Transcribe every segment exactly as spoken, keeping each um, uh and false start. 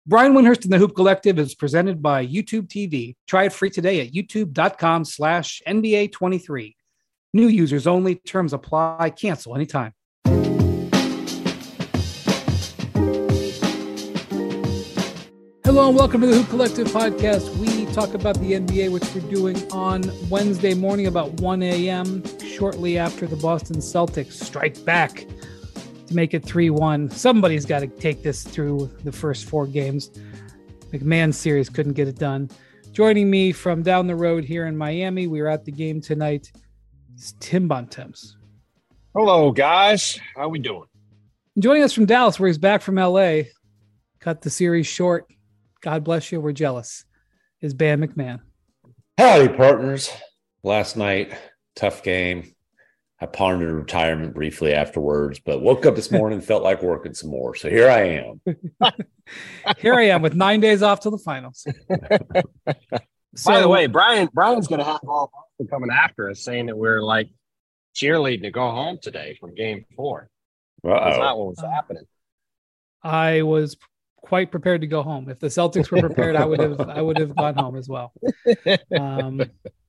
Brian Windhurst and the Hoop Collective is presented by YouTube T V. Try it free today at youtube.com slash NBA 23. New users only. Terms apply. Cancel anytime. Hello and welcome to the Hoop Collective podcast. We talk about the N B A, which we're doing on Wednesday morning about one a.m. shortly after the Boston Celtics strike back to make it three one. Somebody's got to take this through the first four games. McMahon series couldn't get it done. Joining me from down the road here in Miami, we were at the game tonight, is Tim Bontemps. Hello, guys. How we doing? Joining us from Dallas, where he's back from L A, cut the series short. God bless you. We're jealous. Is Ben McMahon. Howdy, partners. Last night, tough game. I pondered retirement briefly afterwards, but woke up this morning and felt like working some more. So here I am. Here I am with nine days off till the finals. So, by the way, Brian Brian's going to have all coming after us saying that we're like cheerleading to go home today from game four. Uh-oh. That's not what was happening. I was quite prepared to go home. If the Celtics were prepared, I would have I would have gone home as well. Um,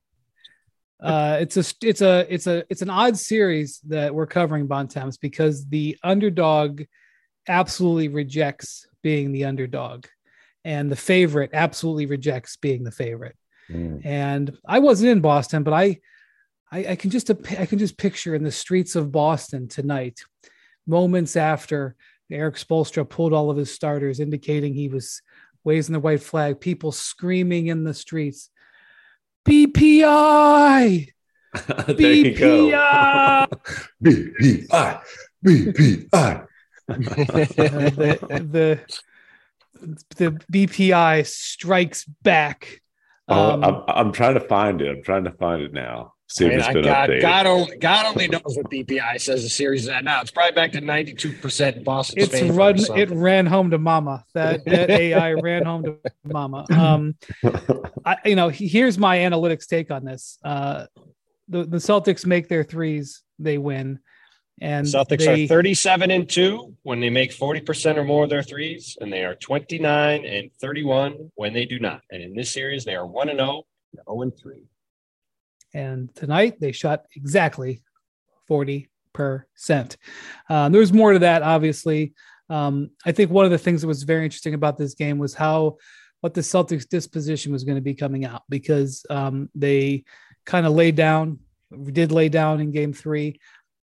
uh, it's a it's a it's a it's an odd series that we're covering, Bontemps, because the underdog absolutely rejects being the underdog, and the favorite absolutely rejects being the favorite. Mm. And I wasn't in Boston, but I, I I can just I can just picture in the streets of Boston tonight, moments after Eric Spoelstra pulled all of his starters, indicating he was waving the white flag, people screaming in the streets, B P I! B P I! B P I! B P I! the, the, the B P I strikes back. Um, I'm, I'm trying to find it. I'm trying to find it now. See if I mean, it's been God, updated. God only, God only knows what B P I says the series is at now. It's probably back to ninety-two percent Boston. It's run. It ran home to mama. That that A I ran home to mama. Um, I, you know, here's my analytics take on this. Uh, the the Celtics make their threes, they win, and Celtics they, are thirty-seven and two when they make forty percent or more of their threes, and they are twenty-nine and thirty-one when they do not. And in this series, they are one and zero, zero and three. And tonight they shot exactly forty percent. Um, there was more to that, obviously. Um, I think one of the things that was very interesting about this game was how what the Celtics disposition was going to be coming out, because um, they kind of laid down, did lay down in game three,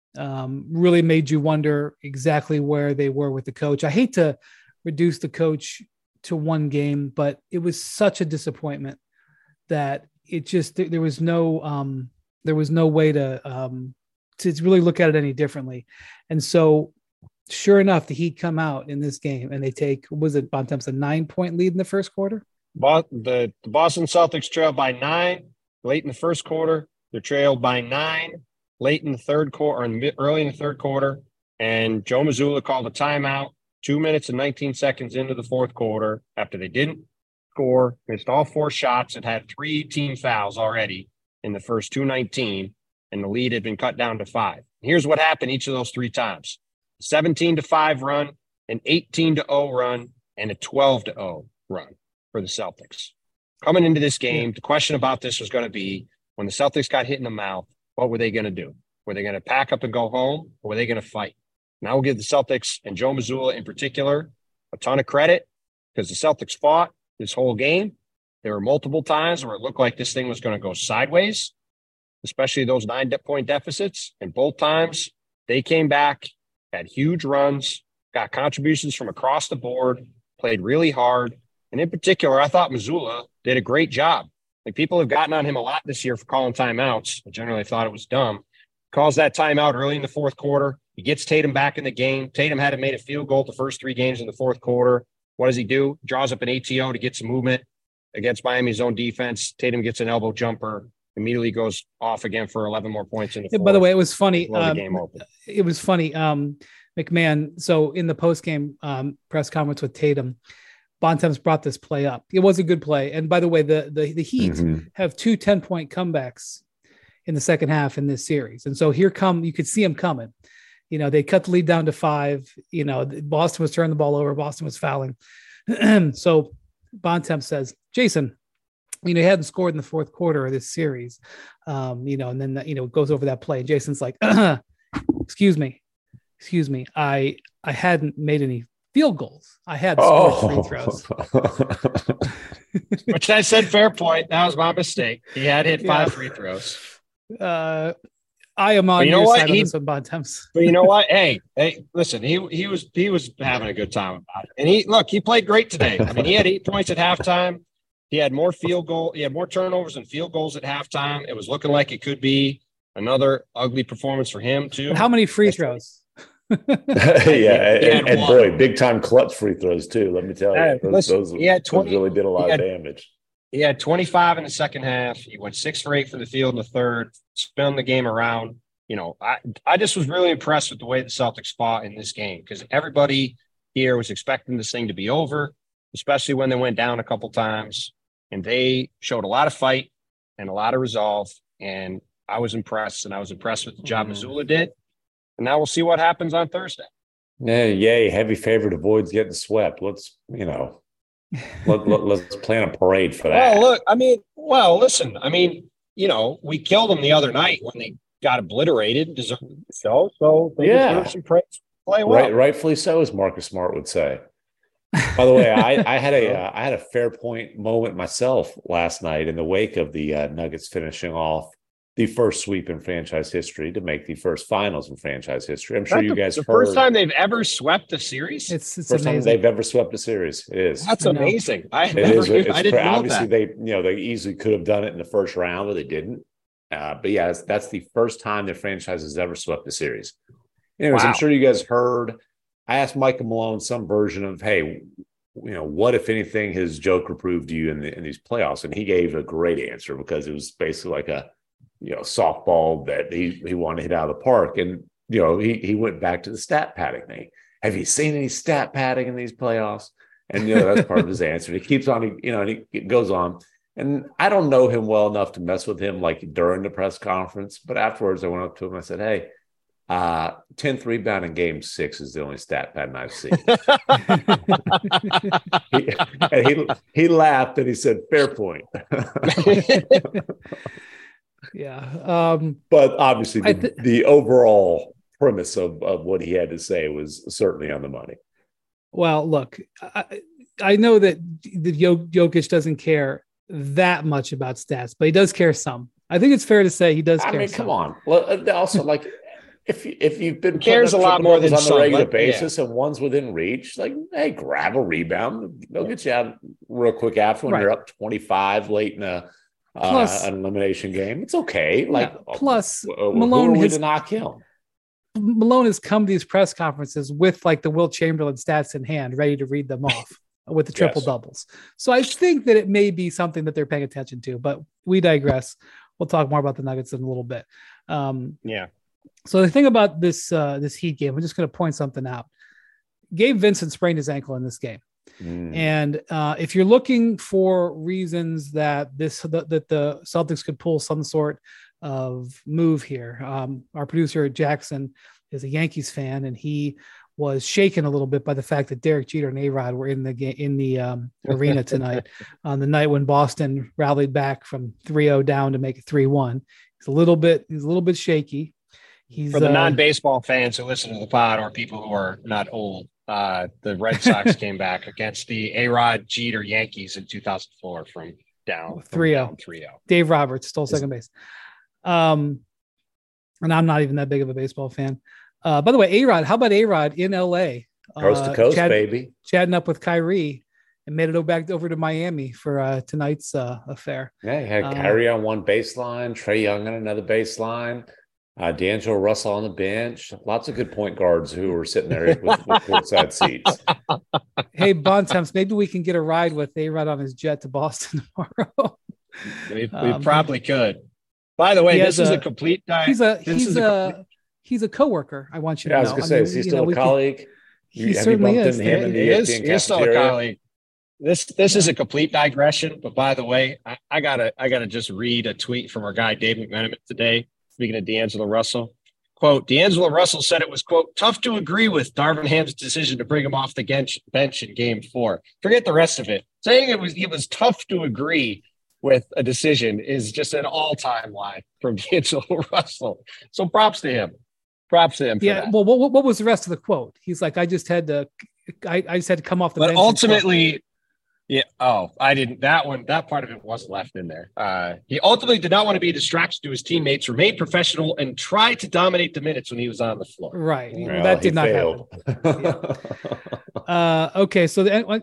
um, really made you wonder exactly where they were with the coach. I hate to reduce the coach to one game, but it was such a disappointment that it just, there was no, um, there was no way to, um, to really look at it any differently. And so sure enough, the Heat come out in this game and they take, was it Bontemps, a nine point lead in the first quarter? But the, the Boston Celtics trailed by nine late in the first quarter. They're trailed by nine late in the third quarter, or early in the third quarter. And Joe Mazzulla called a timeout two minutes and nineteen seconds into the fourth quarter after they didn't score, missed all four shots, and had three team fouls already in the first two nineteen, and the lead had been cut down to five. Here's what happened each of those three times: seventeen to five run, an eighteen to zero run, and a twelve to zero run for the Celtics. Coming into this game, the question about this was going to be, when the Celtics got hit in the mouth, what were they going to do? Were they going to pack up and go home, or were they going to fight? Now we'll give the Celtics, and Joe Mazzulla in particular, a ton of credit, because the Celtics fought this whole game. There were multiple times where it looked like this thing was going to go sideways, especially those nine-point deficits. And both times they came back, had huge runs, got contributions from across the board, played really hard. And in particular, I thought Mazzulla did a great job. Like, people have gotten on him a lot this year for calling timeouts. I generally thought it was dumb. Calls that timeout early in the fourth quarter. He gets Tatum back in the game. Tatum hadn't made a field goal the first three games in the fourth quarter. What does he do? Draws up an A T O to get some movement against Miami's own defense. Tatum gets an elbow jumper, immediately goes off again for eleven more points in the fourth. By the way, it was funny. Um, the game open. It was funny. Um, McMahon, so in the post-game um, press conference with Tatum, Bontemps brought this play up. It was a good play. And by the way, the the, the Heat mm-hmm. have two ten-point comebacks in the second half in this series. And so here come, you could see them coming. You know, they cut the lead down to five. You know, Boston was turning the ball over. Boston was fouling. So Bontemps says, Jason, you know, he hadn't scored in the fourth quarter of this series, um, you know, and then, you know, goes over that play. Jason's like, excuse me, excuse me. I, I hadn't made any field goals. I had scored oh. free throws. Which I said, fair point. That was my mistake. He had hit five yeah. free throws. Uh, I am on you know your what? side he, on this one, Bontemps. But you know what? Hey, hey, listen, he he was he was having a good time about it. And he look, he played great today. I mean, he had eight points at halftime. He had more field goal, he had more turnovers and field goals at halftime. It was looking like it could be another ugly performance for him, too. But how many free throws? yeah, and, and boy, big time clutch free throws, too. Let me tell you. Hey, those, listen, those, he had twenty, those really did a lot had, of damage. He had twenty-five in the second half. He went six for eight for the field in the third, spun the game around. You know, I, I just was really impressed with the way the Celtics fought in this game because everybody here was expecting this thing to be over, especially when they went down a couple times. And they showed a lot of fight and a lot of resolve. And I was impressed. And I was impressed with the job mm. Mazzulla did. And now we'll see what happens on Thursday. Yeah, yay. Heavy favorite avoids getting swept. Let's, you know, let, let, let's plan a parade for that. Well, look, I mean, well, listen, I mean, you know, we killed them the other night when they got obliterated, deserved the show. So they yeah. deserve some praise. Play well. Right, rightfully so, as Marcus Smart would say. By the way, I, I had a uh, I had a fair point moment myself last night in the wake of the uh, Nuggets finishing off the first sweep in franchise history to make the first finals in franchise history. I'm sure you guys the heard. First time they've ever swept a series. It's, it's first amazing. time they've ever swept a series. It is. That's amazing. I it never. Is, Knew, it's I didn't know obviously that. they you know they easily could have done it in the first round, but they didn't. Uh, but yeah, that's, that's the first time the franchise has ever swept a series. Anyways, wow. I'm sure you guys heard. I asked Michael Malone some version of, hey, you know, what, if anything, has Joker proved to you in, the, in these playoffs? And he gave a great answer because it was basically like a, you know, softball that he, he wanted to hit out of the park. And, you know, he, he went back to the stat padding thing. Have you seen any stat padding in these playoffs? And, you know, that's part of his answer. He keeps on, you know, and he, it goes on. And I don't know him well enough to mess with him like during the press conference. But afterwards, I went up to him. I said, hey, uh, tenth rebound in game six is the only stat pattern I've seen. he, and he, he laughed and he said, fair point. yeah. Um, but obviously, the, th- the overall premise of, of what he had to say was certainly on the money. Well, look, I, I know that the Jokic doesn't care that much about stats, but he does care some. I think it's fair to say he does I care mean, some. come on. Well, also, like, if you, if you've been cares a lot more than on a regular like, basis yeah. and one's within reach, like, hey, grab a rebound. They'll get you out real quick after when right. you're up twenty-five late in a uh, plus, an elimination game. It's okay. Like, yeah, plus uh, Malone who are has, we to knock him? Malone has come to these press conferences with like the Wilt Chamberlain stats in hand, ready to read them off with the triple yes. doubles. So I think that it may be something that they're paying attention to, but we digress. We'll talk more about the Nuggets in a little bit. Um, yeah. So the thing about this uh, this Heat game, I'm just going to point something out. Gabe Vincent sprained his ankle in this game. Mm. And uh, if you're looking for reasons that this that, that the Celtics could pull some sort of move here, um, our producer Jackson is a Yankees fan, and he was shaken a little bit by the fact that Derek Jeter and A-Rod were in the game in the um, arena tonight on the night when Boston rallied back from three oh down to make it three one. He's a little bit he's a little bit shaky. He's for the uh, non-baseball fans who listen to the pod or people who are not old. Uh, the Red Sox came back against the A-Rod Jeter Yankees in two thousand four from down three oh. Dave Roberts stole second base. Um, and I'm not even that big of a baseball fan. Uh, by the way, A-Rod, how about A-Rod in L A? Coast uh, to coast, chat, baby. Chatting up with Kyrie and made it go back over to Miami for uh, tonight's uh, affair. Yeah, you had uh, Kyrie on one baseline, Trae Young on another baseline, uh, D'Angelo Russell on the bench. Lots of good point guards who were sitting there with, with courtside seats. Hey, Bontemps, maybe we can get a ride with A-Rod on his jet to Boston tomorrow. we we um, probably could. By the way, this is a, a complete diet. He's a he's a, a complete... he's a coworker. I want you to yeah, know. I was going to say, I mean, is he still know, a colleague? Can, you, he have certainly you bumped is. into him in the he is, he is still a colleague. This this yeah. is a complete digression. But by the way, I, I gotta I gotta just read a tweet from our guy Dave McMenamin today. Speaking of D'Angelo Russell, quote, D'Angelo Russell said it was, quote, tough to agree with Darvin Ham's decision to bring him off the bench, bench in game four. Forget the rest of it. Saying it was it was tough to agree with a decision is just an all-time lie from D'Angelo Russell. So props to him. Props to him for yeah, that. well, what, what was the rest of the quote? He's like, I just had to, I, I just had to come off the but bench. But ultimately, yeah. Oh, I didn't. That one, that part of it wasn't left in there. Uh, he ultimately did not want to be a distraction to his teammates, remained professional, and tried to dominate the minutes when he was on the floor. Right. Well, that did not failed. happen. yeah. uh, okay. So the,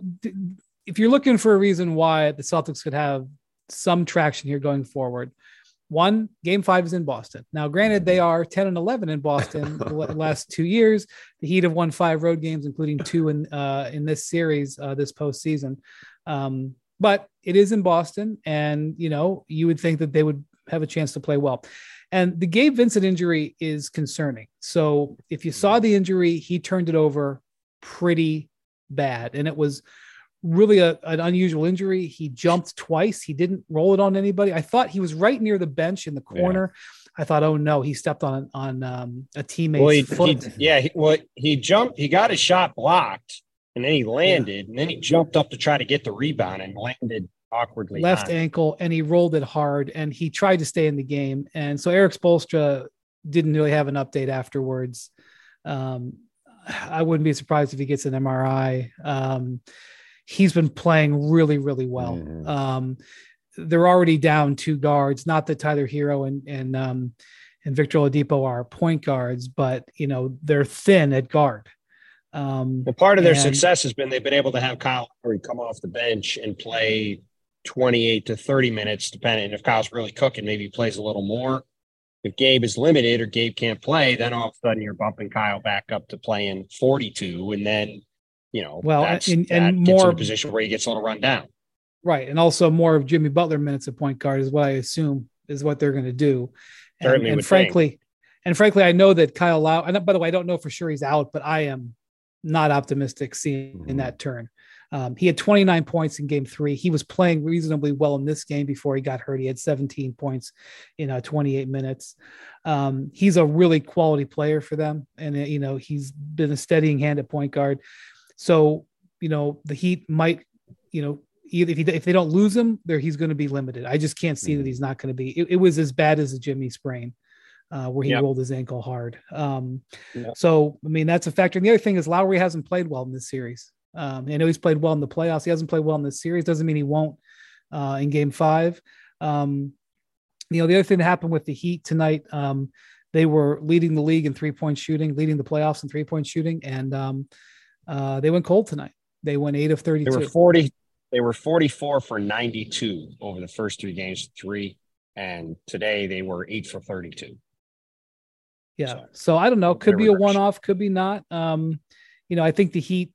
if you're looking for a reason why the Celtics could have some traction here going forward, one, game five is in Boston. Now, granted, they are ten and eleven in Boston the last two years. The Heat have won five road games, including two in uh, in this series, uh, this postseason. Um, but it is in Boston, and you know you would think that they would have a chance to play well. And the Gabe Vincent injury is concerning. So if you saw the injury, he turned it over pretty bad, and it was really a, an unusual injury. He jumped twice. He didn't roll it on anybody. I thought he was right near the bench in the corner. Yeah. I thought, oh no, he stepped on on um, a teammate's well, he, foot. He, yeah, he, well, he jumped. He got his shot blocked, and then he landed, yeah. and then he jumped up to try to get the rebound and landed awkwardly. Left ankle, and he rolled it hard, and he tried to stay in the game. And so Eric Spoelstra didn't really have an update afterwards. Um, I wouldn't be surprised if he gets an M R I. Um, He's been playing really, really well. Mm-hmm. Um, they're already down two guards. Not that Tyler Hero and and um, and Victor Oladipo are point guards, but you know they're thin at guard. Um, well, part of their and, success has been they've been able to have Kyle Lowry come off the bench and play twenty-eight to thirty minutes, depending. If Kyle's really cooking, maybe he plays a little more. If Gabe is limited or Gabe can't play, then all of a sudden you're bumping Kyle back up to playing forty-two, and then. You know, well, that's, and, that and gets more in a position where he gets a little run down. Right. And also more of Jimmy Butler minutes at point guard is what I assume is what they're going to do. And, Certainly and would frankly, think. and frankly, I know that Kyle Lowry, and by the way, I don't know for sure he's out, but I am not optimistic seeing mm-hmm. in that turn. Um, he had twenty-nine points in game three. He was playing reasonably well in this game before he got hurt. He had seventeen points in uh, twenty-eight minutes. Um, he's a really quality player for them. And, uh, you know, he's been a steadying hand at point guard. So, you know, the Heat might, you know, either if, he, if they don't lose him there, he's going to be limited. I just can't see mm-hmm. that he's not going to be, it, it was as bad as a Jimmy sprain uh, where he yep. rolled his ankle hard. Um, yep. So, I mean, that's a factor. And the other thing is Lowry hasn't played well in this series. Um, I know he's played well in the playoffs. He hasn't played well in this series. Doesn't mean he won't uh, in game five. Um, you know, the other thing that happened with the Heat tonight, um, they were leading the league in three point shooting, leading the playoffs in three point shooting. And um, uh, they went cold tonight. They went eight of thirty-two. They were forty. They were forty-four for ninety-two over the first three games, three. And today they were eight for thirty-two. Yeah. So, so I don't know. Could be a one-off, could be not. Um, you know, I think the Heat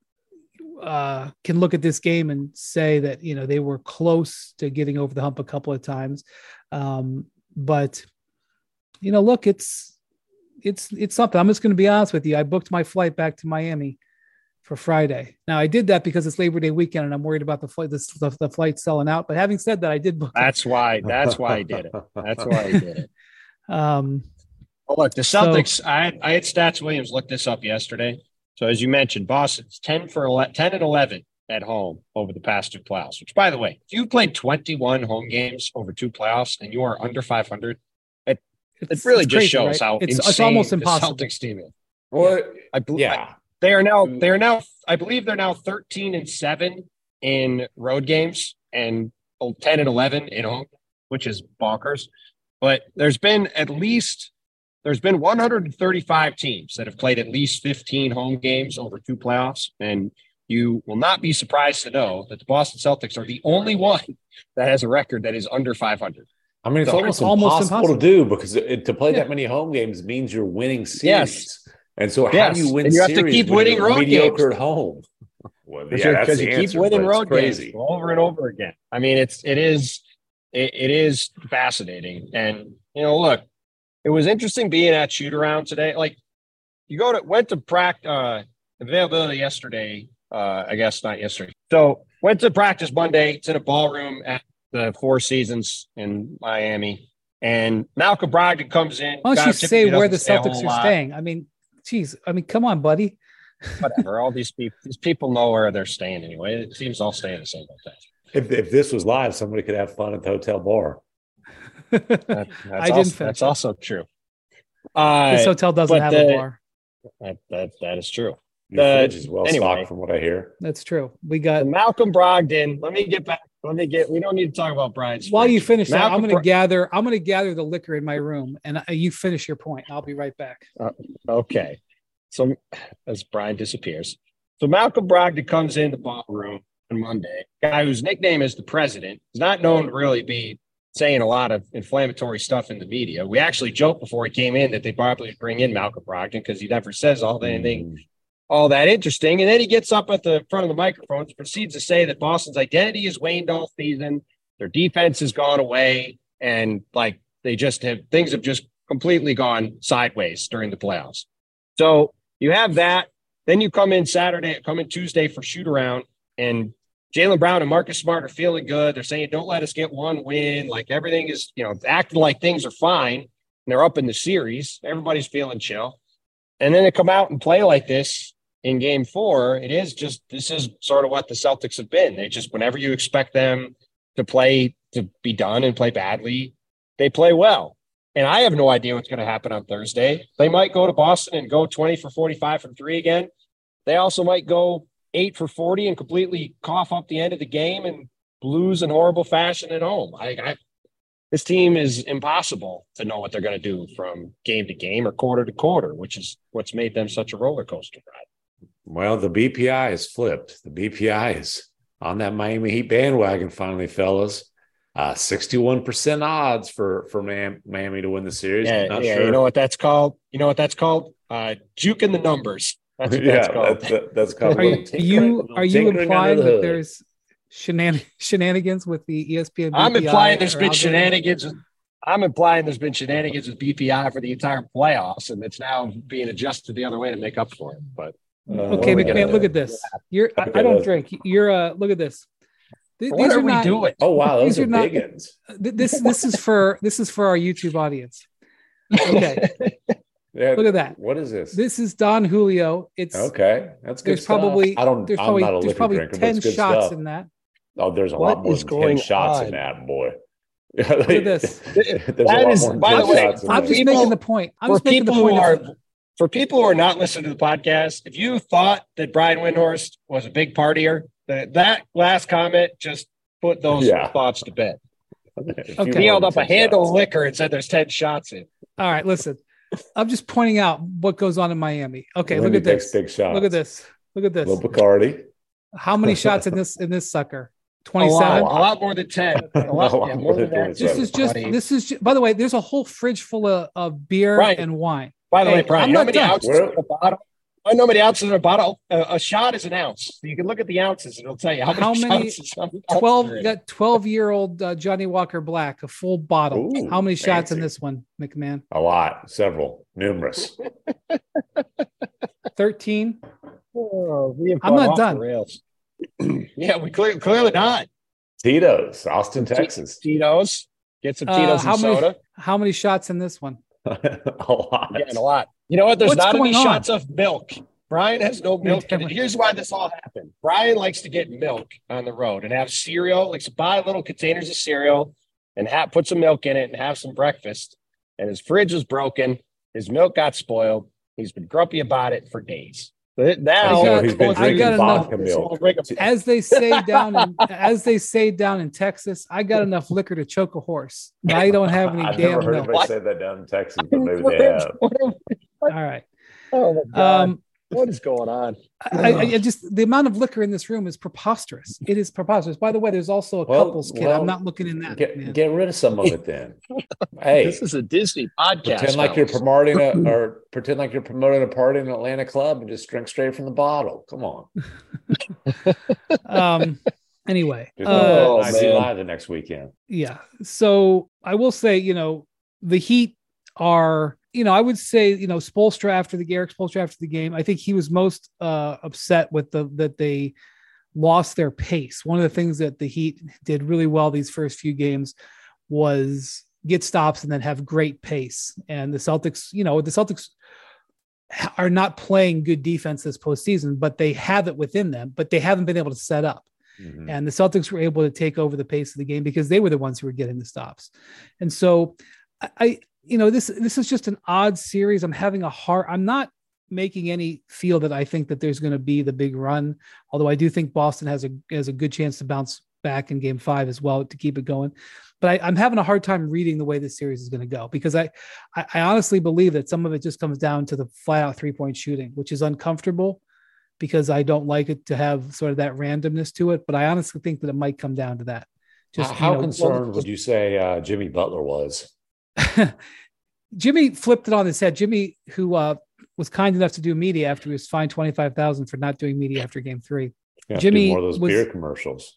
uh, can look at this game and say that, you know, they were close to getting over the hump a couple of times. Um, but, you know, look, it's, it's, it's something. I'm just going to be honest with you. I booked my flight back to Miami for Friday. Now I did that because it's Labor Day weekend and I'm worried about the flight, the, the, the flight selling out. But having said that, I did book. That's it. why, that's why I did it. That's why I did it. Um, oh, look, the Celtics, so, I, I had Stats Williams look this up yesterday. So as you mentioned, Boston's ten for eleven, ten and eleven at home over the past two playoffs, which by the way, if you played twenty-one home games over two playoffs and you are under five hundred, it, it really just crazy, shows right? how it's, insane it's almost the impossible. Celtics team is. Well, I believe yeah. They are now, they are now, I believe they're now thirteen and seven in road games and ten and eleven in home, which is bonkers. But there's been at least, there's been one hundred thirty-five teams that have played at least fifteen home games over two playoffs. And you will not be surprised to know that the Boston Celtics are the only one that has a record that is under five hundred. I mean, it's so almost, it's almost impossible, impossible to do because it, to play yeah. that many home games means you're winning series. Yes. And so how yes. do you win and you series have to keep when winning you're road mediocre games. at home? Well, Because yeah, that's you the keep answer, winning but it's road crazy. games over and over again. I mean, it's it is it, it is fascinating. And you know, look, it was interesting being at shoot around today. Like you go to went to practice uh, availability yesterday. Uh, I guess not yesterday. So went to practice Monday. It's in a ballroom at the Four Seasons in Miami. And Malcolm Brogdon comes in. Why don't you say where the Celtics are staying? I mean, geez, I mean, come on, buddy. Whatever. All these people, these people know where they're staying anyway. It seems all stay in the same hotel. If, if this was live, somebody could have fun at the hotel bar. that, that's I also, didn't. That's also true. Uh, this hotel doesn't have the, a bar. That, that that is true. Your the, fridge is well anyway, stocked, from what I hear. That's true. We got Malcolm Brogdon. Let me get back. Let me get. We don't need to talk about Brian's. While you finish that, I'm going to Bro- gather. I'm going to gather the liquor in my room, and uh, you finish your point. I'll be right back. Uh, okay. So as Brian disappears, so Malcolm Brogdon comes in the ballroom on Monday. Guy whose nickname is the President is not known to really be saying a lot of inflammatory stuff in the media. We actually joked before he came in that they probably bring in Malcolm Brogdon because he never says all anything, all that interesting. And then he gets up at the front of the microphone and proceeds to say that Boston's identity has waned all season. Their defense has gone away. And like they just have, things have just completely gone sideways during the playoffs. So you have that. Then you come in Saturday, come in Tuesday for shoot around, and Jaylen Brown and Marcus Smart are feeling good. They're saying, don't let us get one win. Like everything is, you know, acting like things are fine. And they're up in the series. Everybody's feeling chill. And then they come out and play like this in game four. It is just, this is sort of what the Celtics have been. They just, whenever you expect them to play, to be done and play badly, they play well. And I have no idea what's going to happen on Thursday. They might go to Boston and go twenty for forty-five from three again. They also might go eight for forty and completely cough up the end of the game and lose in horrible fashion at home. I, I this team is impossible to know what they're going to do from game to game or quarter to quarter, which is what's made them such a roller coaster ride. Well, the B P I is flipped. The B P I is on that Miami Heat bandwagon finally, fellas. Uh, sixty-one percent odds for, for Miami to win the series. Yeah, Not yeah sure. You know what that's called? You know what that's called? Uh, juking the numbers. That's what yeah, that's called. That's, that's called. Are you you, are you implying the that hood. there's shenan- shenanigans with the E S P N? I'm B P I implying there's or been algorithm? shenanigans. I'm implying there's been shenanigans with B P I for the entire playoffs, and it's now being adjusted the other way to make up for it. But Uh, Okay, what are we McMahon, gonna look do? at this. You're I, Okay, I don't let's- drink. You're uh look at this. Th- what these are, are we not, doing? Oh wow, These those are are not- big ones. th- This this is for this is for our YouTube audience. Okay, Yeah, look at that. What is this? This is Don Julio. It's Okay, that's good. there's stuff. probably I don't. there's I'm probably not a there's liquor probably drinker, but ten it's good shots stuff. in that. Oh, there's a What lot more is than ten going shots on? in that, boy. Look at this. There's a That lot is- more than by ten the way, shots in I'm there. just People- making the point. I'm For just making the people who point. are of- for people who are not listening to the podcast, if you thought that Brian Windhorst was a big partier, that that last comment just put those Yeah. thoughts to bed. A few Okay. He more held than up a ten handle of shots. liquor and said there's ten shots in. All right, listen. I'm just pointing out what goes on in Miami. Okay, Lindy look at takes this. Big shots. Look at this. Look at this. Little Bacardi. How many shots in this in this sucker? A lot, twenty-seven. a lot more than ten. A lot, A lot yeah, more more than than that. This is just this is ju- by the way, there's a whole fridge full of, of beer Right. and wine. By the Hey, way, Brian, I'm you know how not many done. ounces Where- in a bottle? I know how many ounces in a bottle. A, a shot is an ounce. So you can look at the ounces and it'll tell you how many, How many- shots is- how many ounces twelve are in it. got twelve year old uh, Johnny Walker Black, a full bottle. Ooh, How many shots in fancy. this one, McMahon? A lot, several, numerous. thirteen. Oh, we have I'm gone not off the done. rails. yeah, we clear, clearly not. Tito's, Austin, Texas. Tito's. Get some Uh, Tito's how and many soda. how many shots in this one? A lot. Getting a lot. You know what? There's What's not any going on? shots of milk. Brian has no milk. damn in it. it. Here's why this all happened. Brian likes to get milk on the road and have cereal, likes to buy little containers of cereal and have, put some milk in it and have some breakfast. And his fridge was broken. His milk got spoiled. He's been grumpy about it for days. But now I got- he's been I drinking got enough- vodka milk. As they say down in as they say down in Texas, I got enough liquor to choke a horse. I don't have any I've damn never heard milk. anybody say that down in Texas, but maybe they have. All right. Oh my God. Um, what is going on? I, I, I just the amount of liquor in this room is preposterous. It is preposterous. By the way, there's also a Well, couples kit. well, I'm not looking in that. Get, man. get rid of some of it then. Hey, This is a Disney podcast. pretend like you're fellas. promoting a or pretend like you're promoting a party in an Atlanta club and just drink straight from the bottle. Come on. um. Anyway, Just uh, Oh, I see man. live the next weekend. yeah. So I will say, you know, the Heat are, you know, I would say, you know, Spoelstra after the Eric Spoelstra after the game, I think he was most uh, upset with the that they lost their pace. One of the things that the Heat did really well these first few games was get stops and then have great pace. And the Celtics, you know, the Celtics are not playing good defense this postseason, but they have it within them, but they haven't been able to set up. Mm-hmm. And the Celtics were able to take over the pace of the game because they were the ones who were getting the stops. And so I, you know, this, this is just an odd series. I'm having a hard, I'm not making any feel that I think that there's going to be the big run. Although I do think Boston has a, has a good chance to bounce back in game five as well to keep it going. But I, I'm having a hard time reading the way this series is going to go because I, I, I honestly believe that some of it just comes down to the flat out three point shooting, which is uncomfortable because I don't like it to have sort of that randomness to it. But I honestly think that it might come down to that. Just how you know, concerned well, would you say uh, Jimmy Butler was? Jimmy flipped it on his head. Jimmy, who uh, was kind enough to do media after he was fined twenty-five thousand dollars for not doing media after game three. Jimmy more of those was, beer commercials.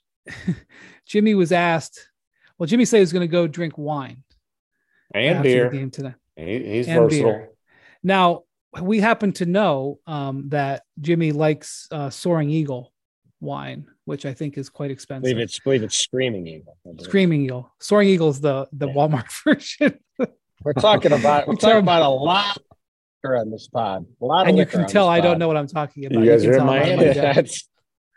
Jimmy was asked, well, Jimmy said he was going to go drink wine and beer the game today. He, he's and versatile. Beer. Now, we happen to know um, that Jimmy likes uh, Soaring Eagle wine, which I think is quite expensive. I believe it's, I believe it's Screaming Eagle. Screaming Eagle. Soaring Eagle is the, the yeah. Walmart version. We're talking about we're talking about a lot on this pod. A lot of and you can tell I don't know what I'm talking about. You guys you are in Miami. That's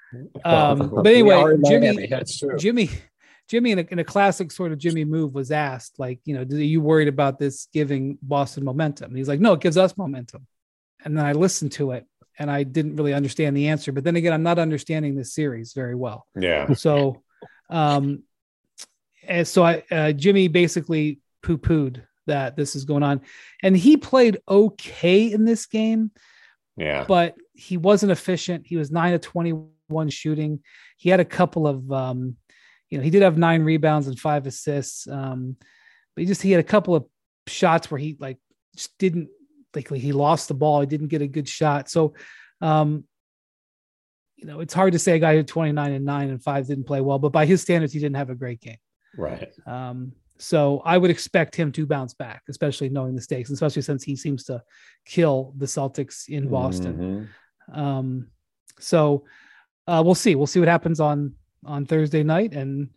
um, but anyway, Jimmy, Miami. That's true. Jimmy, Jimmy, in a, in a classic sort of Jimmy move, was asked, like, you know, are you worried about this giving Boston momentum? And he's like, no, it gives us momentum. And then I listened to it, and I didn't really understand the answer. But then again, I'm not understanding this series very well. Yeah. So, um, and so I, uh, Jimmy basically poo-pooed that this is going on, and he played okay in this game. Yeah, but he wasn't efficient. He was nine of twenty-one shooting. He had a couple of, um, you know, he did have nine rebounds and five assists. Um, but he just, he had a couple of shots where he like just didn't like, he lost the ball. He didn't get a good shot. So, um, you know, it's hard to say a guy who had twenty-nine and nine and five didn't play well, but by his standards, he didn't have a great game. Right. Um, So I would expect him to bounce back, especially knowing the stakes, especially since he seems to kill the Celtics in Boston. Mm-hmm. Um, so uh, we'll see. We'll see what happens on on Thursday night, and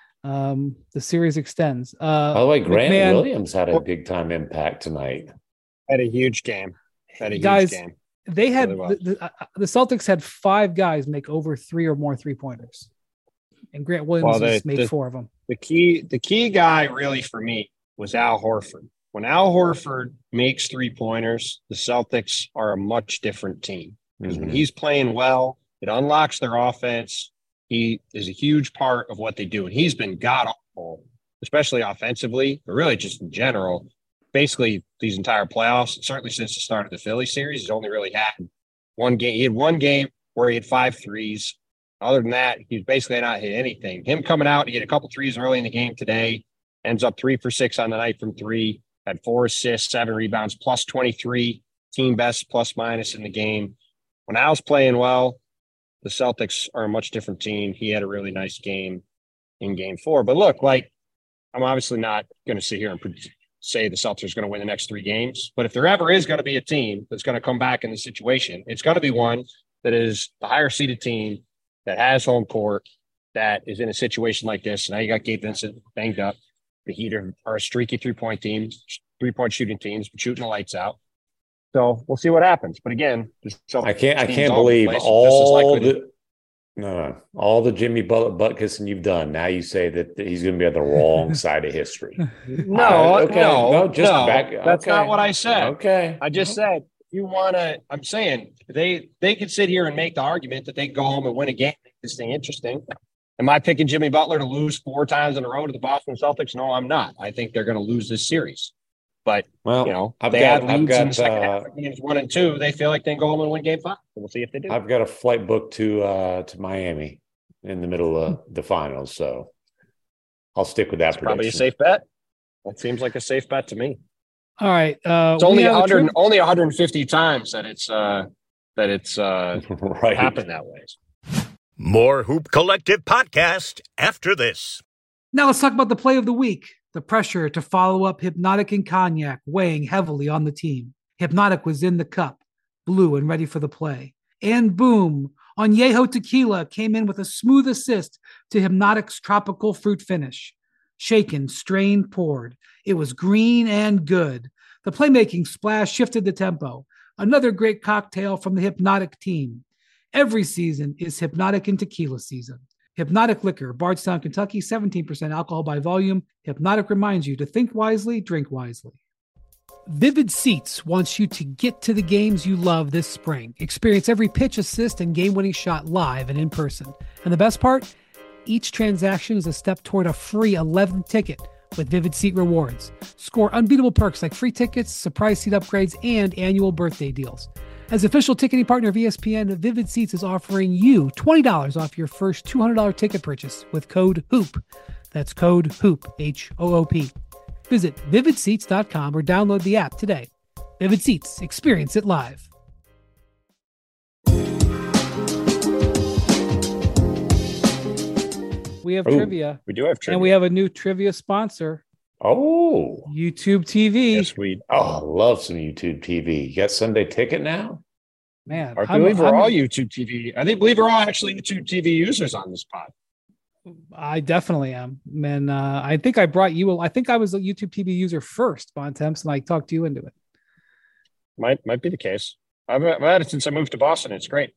um, the series extends. Uh, By the way, Grant McMahon, Williams had a big time impact tonight. Had a huge game. Had a guys, huge game. They had really well. the, the, uh, the Celtics had five guys make over three or more three pointers, and Grant Williams well, the, made the, four of them. The key, the key guy really for me was Al Horford. When Al Horford makes three pointers, the Celtics are a much different team because mm-hmm. when he's playing well, it unlocks their offense. He is a huge part of what they do, and he's been god awful, especially offensively, but really just in general. Basically, these entire playoffs, certainly since the start of the Philly series, he's only really had one game. He had one game where he had five threes. Other than that, he's basically not hit anything. Him coming out, he hit a couple threes early in the game today, ends up three for six on the night from three, had four assists, seven rebounds, plus twenty-three, team best plus minus in the game. When Al's playing well, the Celtics are a much different team. He had a really nice game in game four. But look, like, I'm obviously not going to sit here and say the Celtics are going to win the next three games. But if there ever is going to be a team that's going to come back in the situation, it's going to be one that is the higher seeded team that has home court, that is in a situation like this. Now you got Gabe Vincent banged up. The Heat are, are a streaky three-point team, three-point shooting teams, but shooting the lights out. So we'll see what happens. But again, I can't I can't believe all the no, no all the Jimmy Butler butt kissing you've done. Now you say that he's going to be on the wrong side of history. No, uh, okay, no, no, just no, back. That's okay. not what I said. Okay, I just said. You want to, I'm saying they, they could sit here and make the argument that they can go home and win a game, make this thing interesting. Am I picking Jimmy Butler to lose four times in a row to the Boston Celtics? No, I'm not. I think they're going to lose this series. But, well, you know, I've they got, have I've leads got, in the second uh, half of games one and two. They feel like they can go home and win game five. So we'll see if they do. I've got a flight booked to, uh, to Miami in the middle of the finals. So I'll stick with that. Probably a safe bet. That seems like a safe bet to me. All right. Uh, it's only one hundred, only one hundred fifty times that it's uh, that it's uh, right. happened that way. More Hoop Collective podcast after this. Now let's talk about the play of the week. The pressure to follow up Hypnotic and Cognac weighing heavily on the team. Hypnotic was in the cup, blue and ready for the play. And boom, Añejo Tequila came in with a smooth assist to Hypnotic's tropical fruit finish. Shaken, strained, poured. It was green and good. The playmaking splash shifted the tempo. Another great cocktail from the Hypnotic team. Every season is Hypnotic and Tequila season. Hypnotic Liquor, Bardstown, Kentucky, seventeen percent alcohol by volume. Hypnotic reminds you to think wisely, drink wisely. Vivid Seats wants you to get to the games you love this spring. Experience every pitch, assist, and game-winning shot live and in person. And the best part? Each transaction is a step toward a free eleventh ticket with Vivid Seat rewards. Score unbeatable perks like free tickets, surprise seat upgrades, and annual birthday deals. As official ticketing partner of E S P N, Vivid Seats is offering you twenty dollars off your first two hundred dollars ticket purchase with code HOOP. That's code HOOP, H O O P. Visit vivid seats dot com or download the app today. Vivid Seats, experience it live. We have Ooh, trivia. We do have trivia. And we have a new trivia sponsor. Oh, YouTube T V. Yes, we. oh, I love some YouTube T V. You got Sunday Ticket now? Man, I I'm- believe we're I'm- all YouTube T V. I think believe we're all actually YouTube T V users on this pod. I definitely am. And uh, I think I brought you, I think I was a YouTube T V user first, Bontemps, and I talked you into it. Might might be the case. I've, I've had it since I moved to Boston. It's great.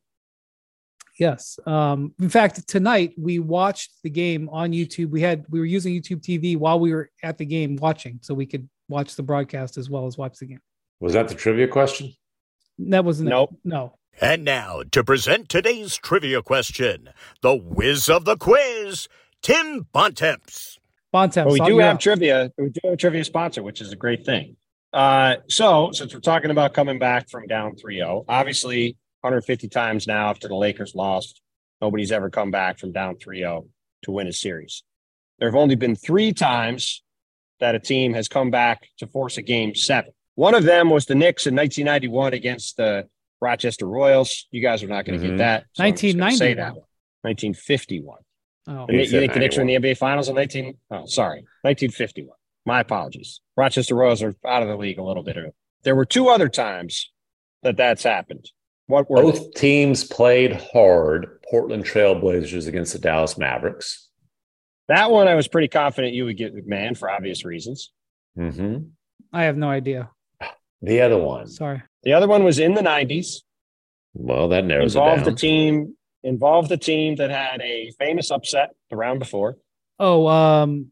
Yes. Um, in fact, tonight we watched the game on YouTube. We had, we were using YouTube T V while we were at the game watching, so we could watch the broadcast as well as watch the game. Was that the trivia question? That wasn't Nope. it. No. And now to present today's trivia question, the whiz of the quiz, Tim Bontemps. Bontemps. But we I'll- do yeah. have trivia. We do have a trivia sponsor, which is a great thing. Uh, so since we're talking about coming back from down three oh, obviously one hundred fifty times now after the Lakers lost, nobody's ever come back from down three oh to win a series. There have only been three times that a team has come back to force a game seven. One of them was the Knicks in nineteen ninety-one against the Rochester Royals. You guys are not going to Mhm. get that. So I'm just gonna nineteen ninety. say that one. nineteen fifty-one. Oh, You You said think the Knicks were in the ninety-one. N B A Finals in nineteen? Oh, sorry, nineteen fifty-one. My apologies. Rochester Royals are out of the league a little bit ago. There were two other times that that's happened. What were they? Both teams played hard. Portland Trailblazers against the Dallas Mavericks. That one I was pretty confident you would get McMahon for obvious reasons. hmm I have no idea. The other one, Sorry. The other one was in the nineties. well, that narrows it Involved down. the team. Involved the team that had a famous upset the round before. Oh, um,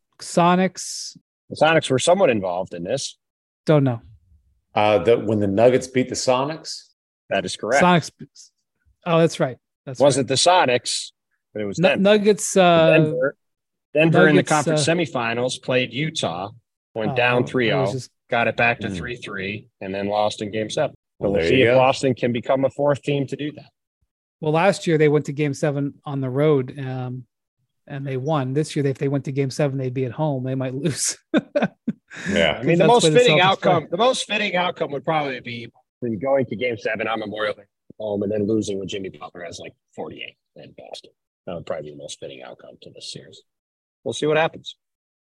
Sonics. The Sonics were somewhat involved in this. Don't know. Uh, the, when the Nuggets beat the Sonics, That is correct. Sonics. Oh, that's right. That's Wasn't the Sonics, but it was right. Denver. N- Nuggets. Uh, Denver. Denver in the Nuggets, conference uh, semifinals played Utah, went oh, down it three was oh, just- got it back to Mm. three three, and then lost in game seven. So Well, we'll there see you if go. Boston can become a fourth team to do that. Well, last year they went to Game Seven on the road, um, and they won. This year, they, if they went to Game Seven, they'd be at home. They might lose. yeah. I mean, the That's most where the fitting Celtics outcome, play. the most fitting outcome would probably be when going to game seven on Memorial Day home and then losing when Jimmy Butler has like forty-eight in Boston. That would probably be the most fitting outcome to this series. We'll see what happens.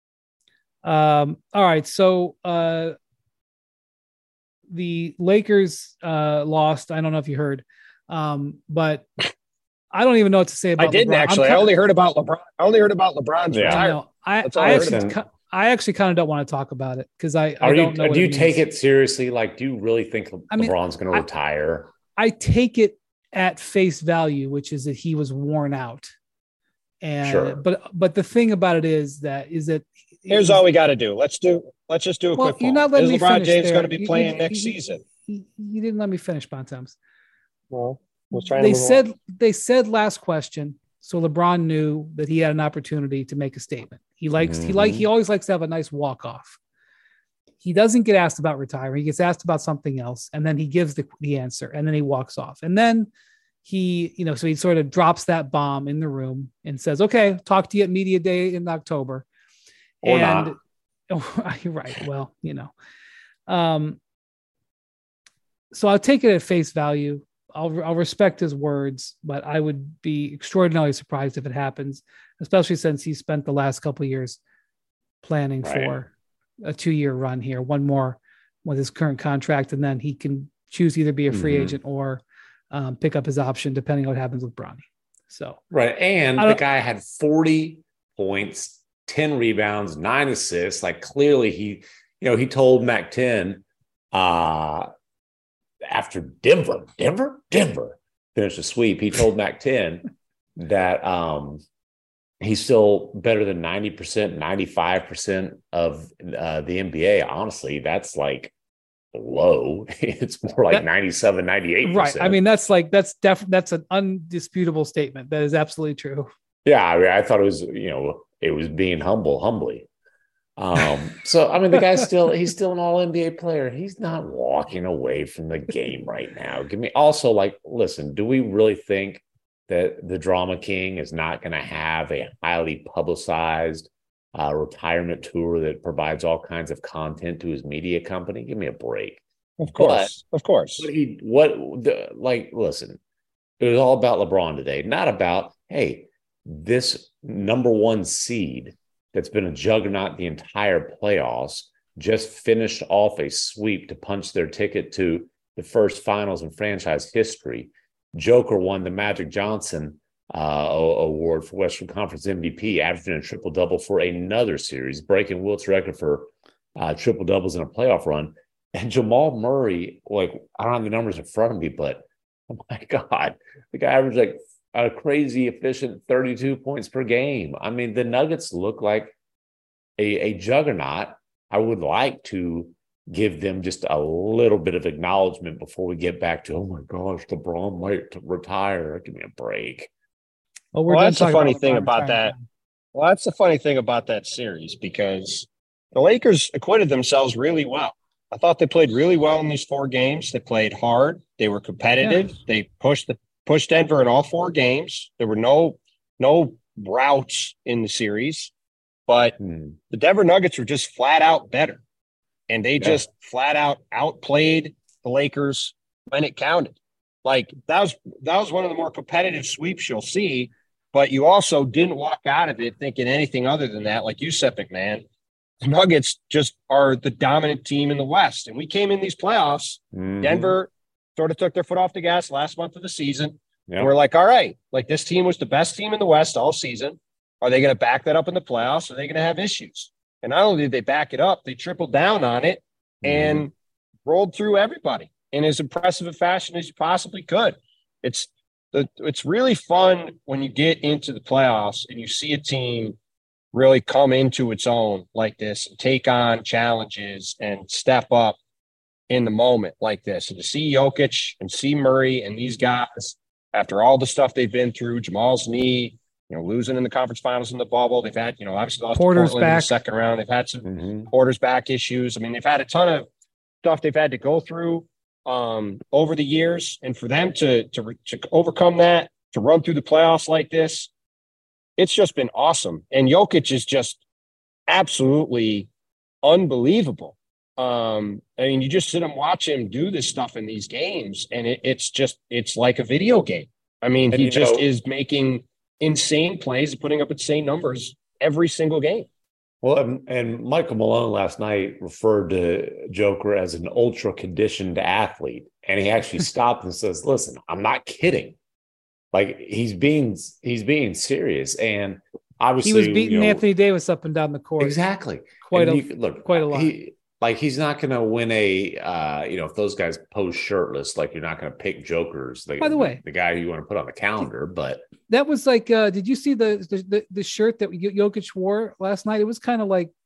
Um, all right. So uh, the Lakers uh, lost. I don't know if you heard, um, but I don't even know what to say about I didn't LeBron. I'm actually. I kinda- only heard about LeBron. I only heard about LeBron's Yeah. I retirement. know. I, That's all I I actually, heard. ki- I actually kind of don't want to talk about it because I, I Are you? don't know. what Do you it take means. it seriously? Like, do you really think I mean, LeBron's going to I- retire? I take it at face value, which is that he was worn out. And Sure. but but the thing about it is that is that Here's all we got to do. Let's do. Let's just do a Well, quick you're poll. not letting Is me LeBron finish James there. going to be You- playing you- next you- season? you, you didn't let me finish, Bontemps. Well, we'll try. They said they said last question, so LeBron knew that he had an opportunity to make a statement. He likes he like Mhm. he always likes to have a nice walk off. He doesn't get asked about retiring. He gets asked about something else, and then he gives the, the answer, and then he walks off. And then he, you know, so he sort of drops that bomb in the room and says, "Okay, talk to you at media day in October." Or and not. oh, you're right. Well, you know, um, so I'll take it at face value. I'll I'll respect his words, but I would be extraordinarily surprised if it happens, especially since he spent the last couple of years planning Right. for a two-year run here, one more with his current contract, and then he can choose to either be a free Mhm. agent or um, pick up his option, depending on what happens with Bronny. So Right. And I the don't- guy had forty points, ten rebounds, nine assists. Like clearly he, you know, he told Mac ten uh, after Denver, Denver, Denver finished a sweep. He told Mac ten that um, he's still better than ninety percent, ninety-five percent of uh, the N B A. Honestly, that's like low. It's more like that, ninety-seven, ninety-eight percent. Right. I mean, that's like, that's definitely, that's an undisputable statement. That is absolutely true. Yeah. I mean, I thought it was, you know, it was being humble, humbly. Um, so, I mean, the guy's still, he's still an all N B A player. He's not walking away from the game right now. Give me also like, listen, do we really think that the Drama King is not going to have a highly publicized uh, retirement tour that provides all kinds of content to his media company? Give me a break. Of course. But, of course. What he, what the, like, listen, it was all about LeBron today, not about, hey, this number one seed that's been a juggernaut the entire playoffs just finished off a sweep to punch their ticket to the first finals in franchise history. Joker won the Magic Johnson uh, award for Western Conference M V P, averaging a triple-double for another series, breaking Wilt's record for uh, triple-doubles in a playoff run. And Jamal Murray, like, I don't have the numbers in front of me, but oh my God, the guy averaged like a crazy efficient thirty-two points per game. I mean, the Nuggets look like a, a juggernaut. I would like to give them just a little bit of acknowledgement before we get back to, oh my gosh, LeBron might retire. Give me a break. Well, we're well that's the funny thing about that. Well, that's the funny thing about that series, because the Lakers acquitted themselves really well. I thought they played really well in these four games. They played hard. They were competitive. Yeah. They pushed the pushed Denver in all four games. There were no no routes in the series, but hmm. the Denver Nuggets were just flat out better. And they yeah. just flat out outplayed the Lakers when it counted. Like that was that was one of the more competitive sweeps you'll see, but you also didn't walk out of it thinking anything other than that. Like you said, McMahon, the Nuggets just are the dominant team in the West. And we came in these playoffs, mm-hmm. Denver sort of took their foot off the gas last month of the season. Yep. And we're like, all right, like this team was the best team in the West all season. Are they going to back that up in the playoffs? Or are they going to have issues? And not only did they back it up, they tripled down on it and mm-hmm. rolled through everybody in as impressive a fashion as you possibly could. It's the, it's really fun when you get into the playoffs and you see a team really come into its own like this and take on challenges and step up in the moment like this. And to see Jokic and see Murray and these guys, after all the stuff they've been through, Jamal's knee, you know, losing in the conference finals in the bubble. They've had, you know, obviously lost Porter's to Portland back. in the second round. They've had some mm-hmm. Porter's back issues. I mean, they've had a ton of stuff they've had to go through um, over the years. And for them to, to, to overcome that, to run through the playoffs like this, it's just been awesome. And Jokic is just absolutely unbelievable. Um, I mean, you just sit and watch him do this stuff in these games, and it, it's just, it's like a video game. I mean, and he just know, is making insane plays and putting up insane numbers every single game. Well, and, and Michael Malone last night referred to Joker as an ultra conditioned athlete. And he actually stopped and says, listen, I'm not kidding. Like he's being, he's being serious. And obviously he was beating you know, Anthony Davis up and down the court. Exactly. Quite and a, you, look, quite a lot. He, Like he's not going to win a, uh, you know, if those guys pose shirtless, like you're not going to pick Jokers. The, By the way, the, the guy you want to put on the calendar, but that was like, uh, did you see the the, the shirt that Jokic wore last night? It was kind of like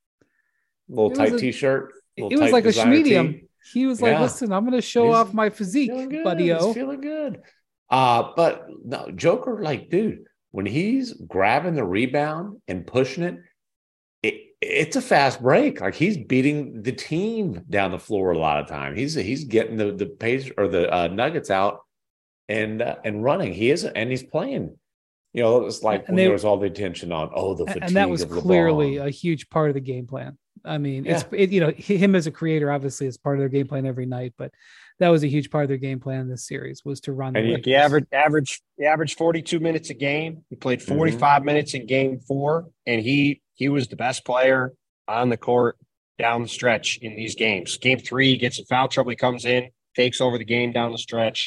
a little tight a, t-shirt. It was like a medium. Tee. He was like, yeah. listen, I'm going to show he's off my physique, buddy-o. He's feeling good. Uh, but no, Joker, like, dude, when he's grabbing the rebound and pushing it, it it's a fast break. Like he's beating the team down the floor a lot of time. He's he's getting the the pace or the uh, Nuggets out and uh, and running. He is and he's playing. You know, it's like and when they, there was all the attention on oh the fatigue and that was of clearly LeBron. A huge part of the game plan. I mean, yeah. it's it, you know him as a creator obviously is part of their game plan every night, but that was a huge part of their game plan in this series was to run. And the he average average he averaged forty-two minutes a game. He played forty-five mm-hmm. minutes in game four, and he he was the best player on the court down the stretch in these games. Game three, he gets in foul trouble. He comes in, takes over the game down the stretch.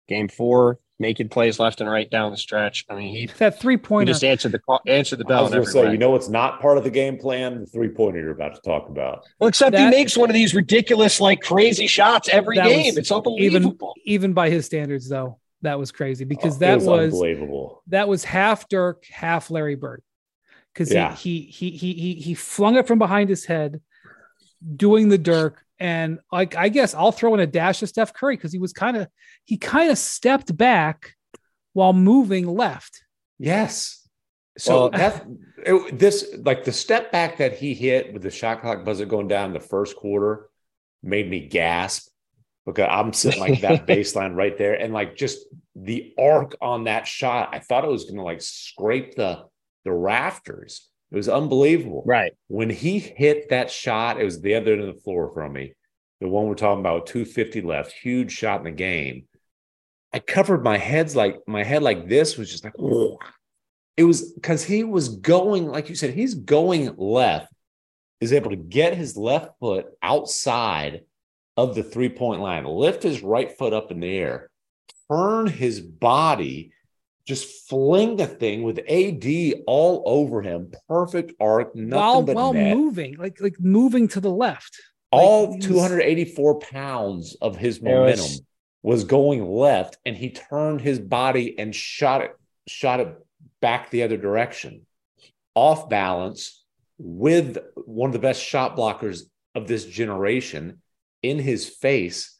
Game four, making plays left and right down the stretch. I mean, he that three he pointer just answered the call, answered the I bell. was in going to every say, way. you know what's not part of the game plan? The three-pointer you're about to talk about. Well, except That- he makes one of these ridiculous, like crazy shots every That game. was It's unbelievable. even even by his standards, though. That was crazy because Oh, that it was, was unbelievable. that was half Dirk, half Larry Bird. Because Yeah. he, he he he he he flung it from behind his head, doing the Dirk, and like I guess I'll throw in a dash of Steph Curry because he was kind of he kind of stepped back while moving left. Yes. So Well, that it, this like the step back that he hit with the shot clock buzzer going down in the first quarter made me gasp because I'm sitting like that baseline right there, and like just the arc on that shot, I thought it was going to like scrape the the rafters. It was unbelievable. Right. When he hit that shot, it was the other end of the floor from me. The one we're talking about, two fifty left, huge shot in the game. I covered my heads like my head like this was just like, oh. It was because he was going, like you said, he's going left, is able to get his left foot outside of the three-point line, lift his right foot up in the air, turn his body, just fling the thing with A D all over him. Perfect arc, nothing while but while net. moving, like like moving to the left. All Like, he was- two hundred eighty-four pounds of his It momentum was- was going left, and he turned his body and shot it, shot it back the other direction, off balance, with one of the best shot blockers of this generation in his face.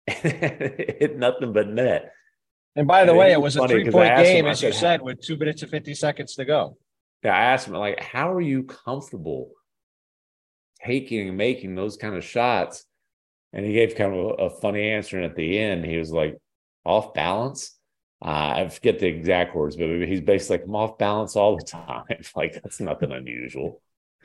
It hit nothing but net. And by the And way, it it was was a funny 'cause I three-point asked him, game, I as you said, said, with two minutes and fifty seconds to go. Yeah, I asked him, like, how are you comfortable taking and making those kind of shots? And he gave kind of a, a funny answer. And at the end, he was like, off balance. Uh, I forget the exact words, but he's basically like, I'm off balance all the time. Like, that's nothing unusual.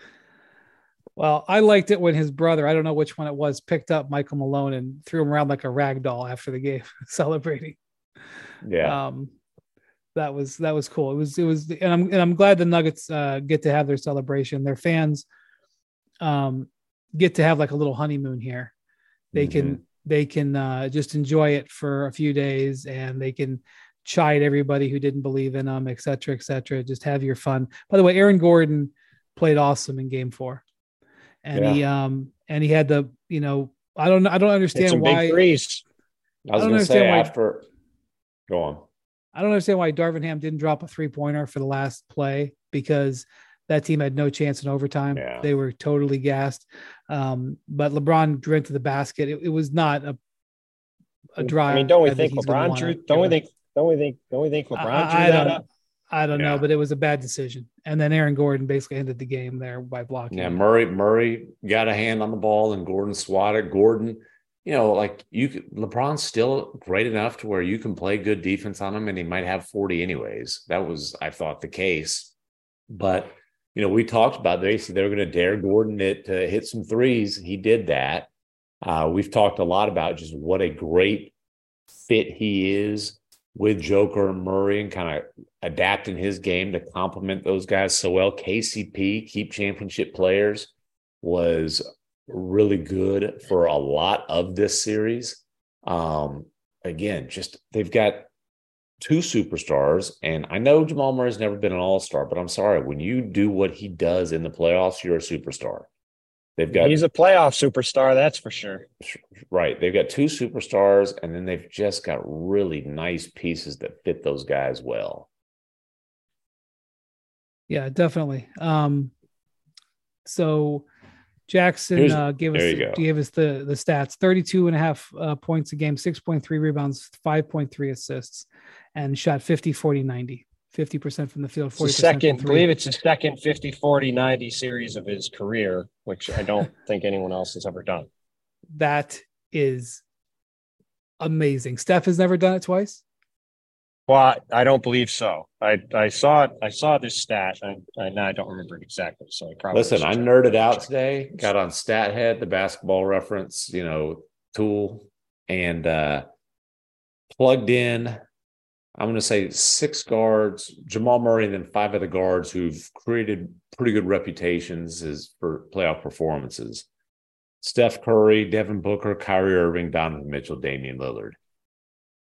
Well, I liked it when his brother, I don't know which one it was, picked up Michael Malone and threw him around like a rag doll after the game, celebrating. Yeah. Um, that was that was cool. It was it was, and I'm and I'm glad the Nuggets uh, get to have their celebration. Their fans um, get to have like a little honeymoon here. They Mm-hmm. can they can uh, just enjoy it for a few days, and they can chide everybody who didn't believe in them, et cetera, et cetera. Just have your fun. By the way, Aaron Gordon played awesome in Game Four, and Yeah. he um and he had the you know I don't I don't Hit understand some why big threes. I was I don't going to say understand why- after, go on. I don't understand why Darvin Ham didn't drop a three pointer for the last play, because that team had no chance in overtime. Yeah. They were totally gassed. Um, but LeBron drew into the basket. It, it was not a a drive. I mean, don't we that think he's gonna LeBron wanna drew? give Don't we up. think? Don't we think? Don't we think LeBron I- drew I that don't- up? I don't Yeah. know, but it was a bad decision. And then Aaron Gordon basically ended the game there by blocking. Yeah, it. Murray Murray got a hand on the ball, and Gordon swatted. Gordon, you know, like you could, LeBron's still great enough to where you can play good defense on him, and he might have forty anyways. That was, I thought, the case. But you know, we talked about they they were going to dare Gordon to, to hit some threes. He did that. Uh, we've talked a lot about just what a great fit he is with Joker and Murray, and kind of adapting his game to complement those guys so well. K C P, keep championship players, was really good for a lot of this series. Um, again, just they've got two superstars, and I know Jamal Murray's never been an all-star, but I'm sorry, when you do what he does in the playoffs, you're a superstar. They've got He's a playoff superstar, that's for sure. right. They've got two superstars, and then they've just got really nice pieces that fit those guys well. Yeah, definitely. Um, so Jackson Here's- uh, gave us there you go. gave us the the stats: thirty-two and a half uh, points a game, six point three rebounds, five point three assists, and shot fifty, forty, ninety. fifty percent from the field, It's the forty percent second, I from three. believe it's the second fifty, forty, ninety series of his career, which I don't think anyone else has ever done. That is amazing. Steph has never done it twice. Well, I don't believe so. I I saw it. I saw this stat. I I, now I don't remember it exactly. So I probably Listen, should I check. nerded out today, got on StatHead, the basketball reference, you know, tool, and uh, plugged in, I'm going to say six guards, Jamal Murray, and then five other guards who've created pretty good reputations as for playoff performances. Steph Curry, Devin Booker, Kyrie Irving, Donovan Mitchell, Damian Lillard.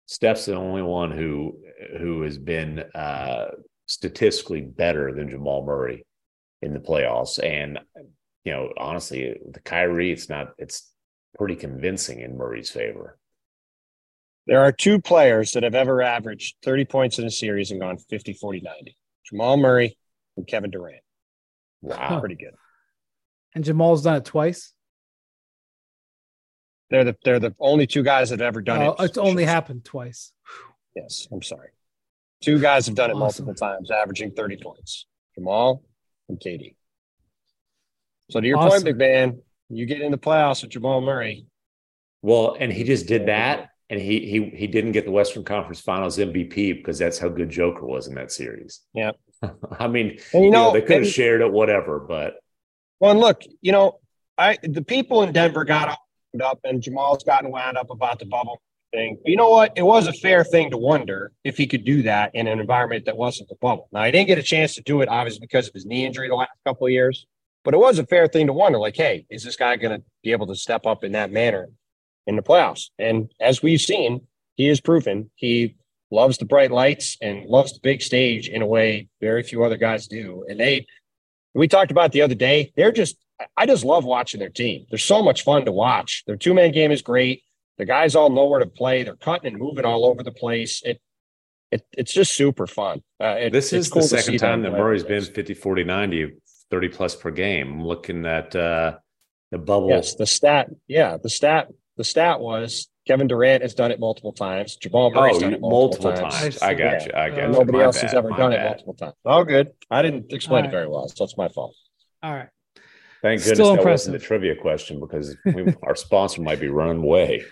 Steph's the only one who who has been uh, statistically better than Jamal Murray in the playoffs. And, you know, honestly, the Kyrie, it's not, it's pretty convincing in Murray's favor. There are two players that have ever averaged thirty points in a series and gone fifty, forty, ninety. Jamal Murray and Kevin Durant. Wow. Pretty good. And Jamal's done it twice? They're the they're the only two guys that have ever done oh, it. It's only happened twice. Yes, I'm sorry. Two guys have done it Awesome. multiple times, averaging thirty points. Jamal and K D. So to your Awesome. point, McMahon, you get in the playoffs with Jamal Murray. Well, and he just did that, and he he he didn't get the Western Conference Finals M V P because that's how good Joker was in that series. Yeah. I mean, and you, you know, know, they could have and, shared it, whatever, but. Well, and look, you know, I the people in Denver got wound up, and Jamal's gotten wound up about the bubble thing. But you know what? It was a fair thing to wonder if he could do that in an environment that wasn't the bubble. Now, he didn't get a chance to do it, obviously, because of his knee injury the last couple of years. But it was a fair thing to wonder, like, hey, is this guy going to be able to step up in that manner in the playoffs? And as we've seen, he has proven he loves the bright lights and loves the big stage in a way very few other guys do. And they, we talked about the other day, they're just, I just love watching their team. They're so much fun to watch. Their two-man game is great. The guys all know where to play. They're cutting and moving all over the place. It, it it's just super fun. Uh, it, this is cool the second time that Murray's play. been fifty, forty, ninety, thirty plus per game. I'm looking at uh, the bubble. Yes, the stat. Yeah, the stat. The stat was Kevin Durant has done it multiple times. Jamal Murray's oh, done it multiple, multiple times. times. I got yeah. you. I got Uh, you. Nobody My else bad. has ever My done bad. it multiple times. All good. I didn't explain All it right. very well, so it's my fault. All right. Thank goodness Still that impressive. wasn't a trivia question because we, our sponsor might be running away.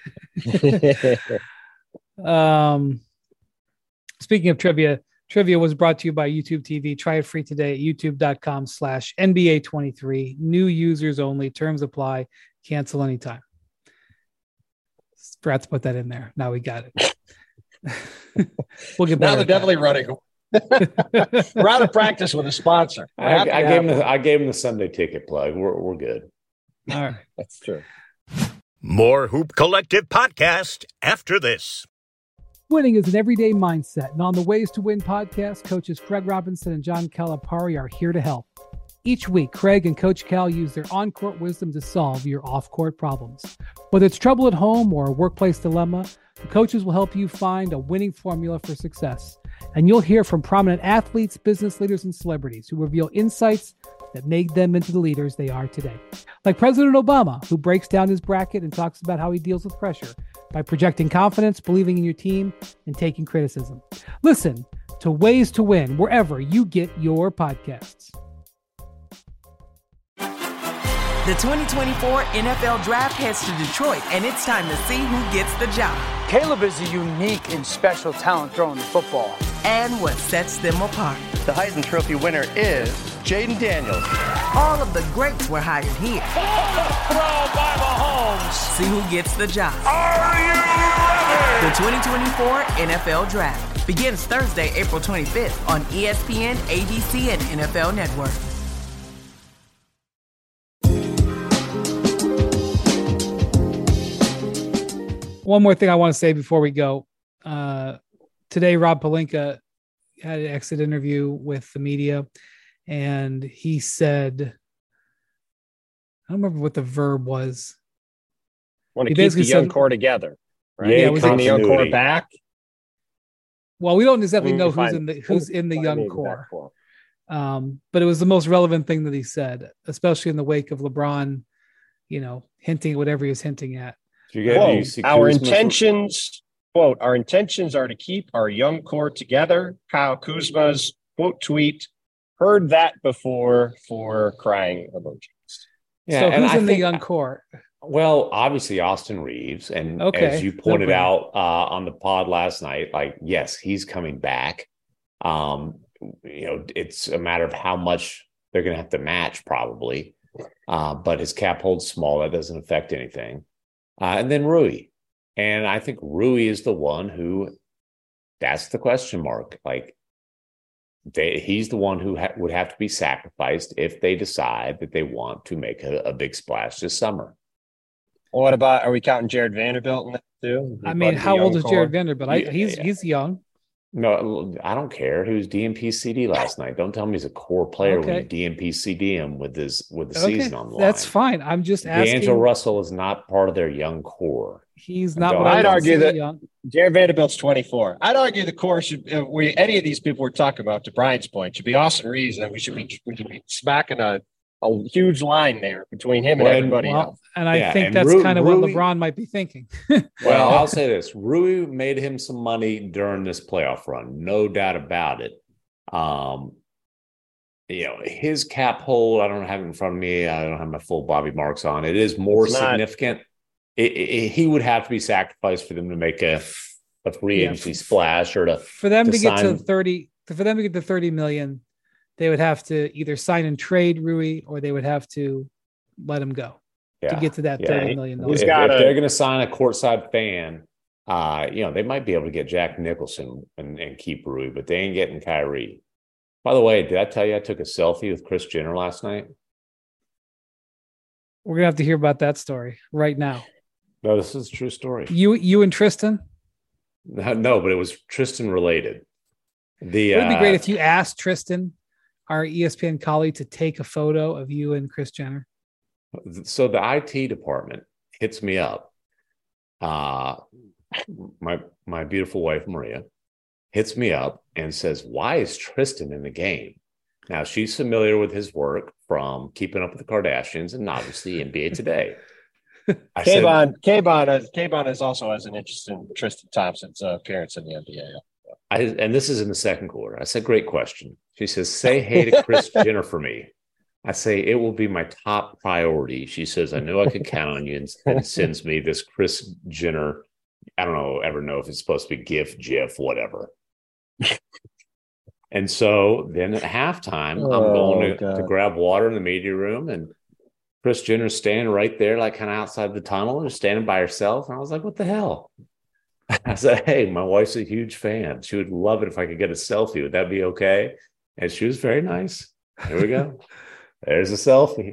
Um, speaking of trivia, trivia was brought to you by YouTube T V. Try it free today at youtube.com slash NBA 23. New users only. Terms apply. Cancel anytime. Forgot to put that in there. Now we got it. We'll get now better they're at definitely running. We're out of practice with a sponsor. I, I gave him the I gave him the Sunday ticket plug. We're we're good. that. All right. That's true. More Hoop Collective podcast after this. Winning is an everyday mindset, and on the Ways to Win podcast, coaches Craig Robinson and John Calipari are here to help. Each week, Craig and Coach Cal use their on-court wisdom to solve your off-court problems. Whether it's trouble at home or a workplace dilemma, the coaches will help you find a winning formula for success. And you'll hear from prominent athletes, business leaders, and celebrities who reveal insights that made them into the leaders they are today. Like President Obama, who breaks down his bracket and talks about how he deals with pressure by projecting confidence, believing in your team, and taking criticism. Listen to Ways to Win wherever you get your podcasts. The twenty twenty-four N F L Draft heads to Detroit, and it's time to see who gets the job. Caleb is a unique and special talent throwing the football. And what sets them apart. The Heisman Trophy winner is Jaden Daniels. All of the greats were hired here. Throw by Mahomes. See who gets the job. Are you ready? The twenty twenty-four N F L Draft begins Thursday, April twenty-fifth on E S P N, A B C, and N F L Network. One more thing I want to say before we go. Uh, today, Rob Pelinka had an exit interview with the media, and he said, I don't remember what the verb was. Want He to keep the basically young said- core together, right? Yeah, Yeah, was it- Bring the young core continuity. back. Well, we don't exactly Mm, know who's fine. in the who's in the Fine, young maybe core. back core. Um, but it was the most relevant thing that he said, especially in the wake of LeBron, you know, hinting at whatever he was hinting at. Do you get, do you see Quote, our Kuzma's- intentions, quote, our intentions are to keep our young core together. Kyle Kuzma's quote tweet, heard that before for crying emojis. Yeah, so and who's I in the think- young core? Well, obviously Austin Reeves, and Okay, as you pointed no-brainer. out uh, on the pod last night, like yes, he's coming back. Um, you know, it's a matter of how much they're going to have to match, probably. Uh, but his cap holds small; that doesn't affect anything. Uh, and then Rui, and I think Rui is the one who, that's the question mark. Like, they, he's the one who ha- would have to be sacrificed if they decide that they want to make a, a big splash this summer. Well, what about, are we counting Jared Vanderbilt in that too? I mean, how old is Jared Vanderbilt? I, Yeah, he's yeah. he's young. No, I don't care. He was D M P C D last night. Don't tell me he's a core player when Okay. you D M P C D him with his with the Okay, season on the line. that's fine. I'm just asking. D'Angelo Russell is not part of their young core. He's not. I'd What I would argue consider that- young. Jared Vanderbilt's twenty-four. I'd argue the core should, uh, we, any of these people we're talking about, to Brian's point, should be Austin Reeves, and we should be, we should be smacking a, a huge line there between him and Well, and- everybody Well, else. and I Yeah, think and that's Ru- kind of what Rui- LeBron might be thinking. Well, I'll say this: Rui made him some money during this playoff run, no doubt about it. Um, you know, his cap hold, I don't have it in front of me. I don't have my full Bobby Marks on. It is more It's not- significant. It, it, he would have to be sacrificed for them to make a a free Yeah. agency splash or to For them to to, get to sign- thirty, for them to get to thirty million, they would have to either sign and trade Rui, or they would have to let him go yeah. to get to that Yeah, thirty he- million If, dollars. He's got if a- they're going to sign a courtside fan, uh, you know, they might be able to get Jack Nicholson and, and keep Rui, but they ain't getting Kyrie. By the way, did I tell you I took a selfie with Chris Jenner last night? We're gonna have to hear about that story right now. No, this is a true story. You, you and Tristan. No, no, but it was Tristan related. The It would be uh, great if you asked Tristan, our E S P N colleague, to take a photo of you and Chris Jenner. so the I T department hits me up. Uh, my my beautiful wife Maria hits me up and says, "Why is Tristan in the game?" Now she's familiar with his work from Keeping Up with the Kardashians and obviously N B A Today. I said, Kayvon, Kayvon, is, Kayvon is also has an interest in Tristan Thompson's uh, appearance in the N B A. I, and this is in the second quarter. I said, "Great question." She says, "Say hey to Chris Jenner for me." I say, "It will be my top priority." She says, "I knew I could count on you," and, and sends me this Chris Jenner. I don't know, ever know if it's supposed to be GIF, GIF, whatever. And so then at halftime, I'm Oh, going to, God. to grab water in the media room, and Chris Jenner's standing right there, like kind of outside the tunnel, just standing by herself. And I was like, "What the hell?" I said, "Hey, my wife's a huge fan. She would love it if I could get a selfie. Would that be okay?" And she was very nice. Here we go. There's a selfie.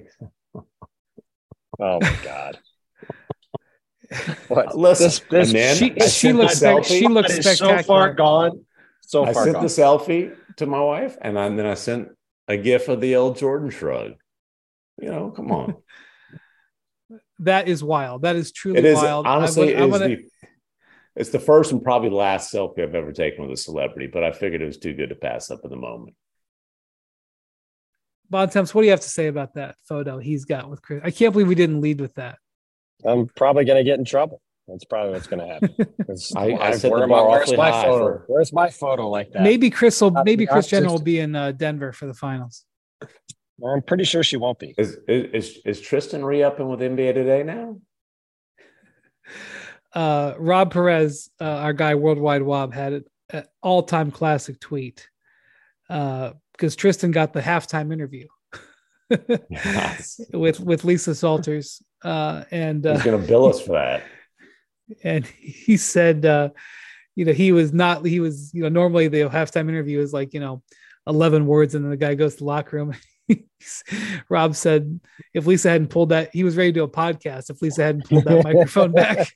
Oh my God! What? Listen, This, this, and then She, I she sent looks the spec- selfie. she looks that is so spectacular. far gone. So I far sent gone. the selfie to my wife, and then I sent a gif of the old Jordan shrug. You know, come on. That is wild. That is truly It is wild. honestly, I would- it I'm was gonna- the, it's the first and probably the last selfie I've ever taken with a celebrity, but I figured it was too good to pass up in the moment. Bontemps, what do you have to say about that photo he's got with Chris? I can't believe we didn't lead with that. I'm probably going to get in trouble. That's probably what's going to happen. 'Cause I- I set where the am I- bar where's awfully my high photo? for- Where's my photo like that? Maybe Chris will. Not- Maybe not Chris Jenner just- will be in uh, Denver for the finals. I'm pretty sure she won't be. Is is is, is Tristan re-upping with N B A Today now? Uh, Rob Perez, uh, our guy Worldwide Wob, had an all-time classic tweet because Tristan got the halftime interview Yes. with with Lisa Salters, uh, and uh, He's going to bill us for that. and he said, uh, you know, he was not. He was, you know, normally the halftime interview is like, you know, eleven words, and then the guy goes to the locker room. Rob said, if Lisa hadn't pulled that, he was ready to do a podcast. If Lisa hadn't pulled that microphone back.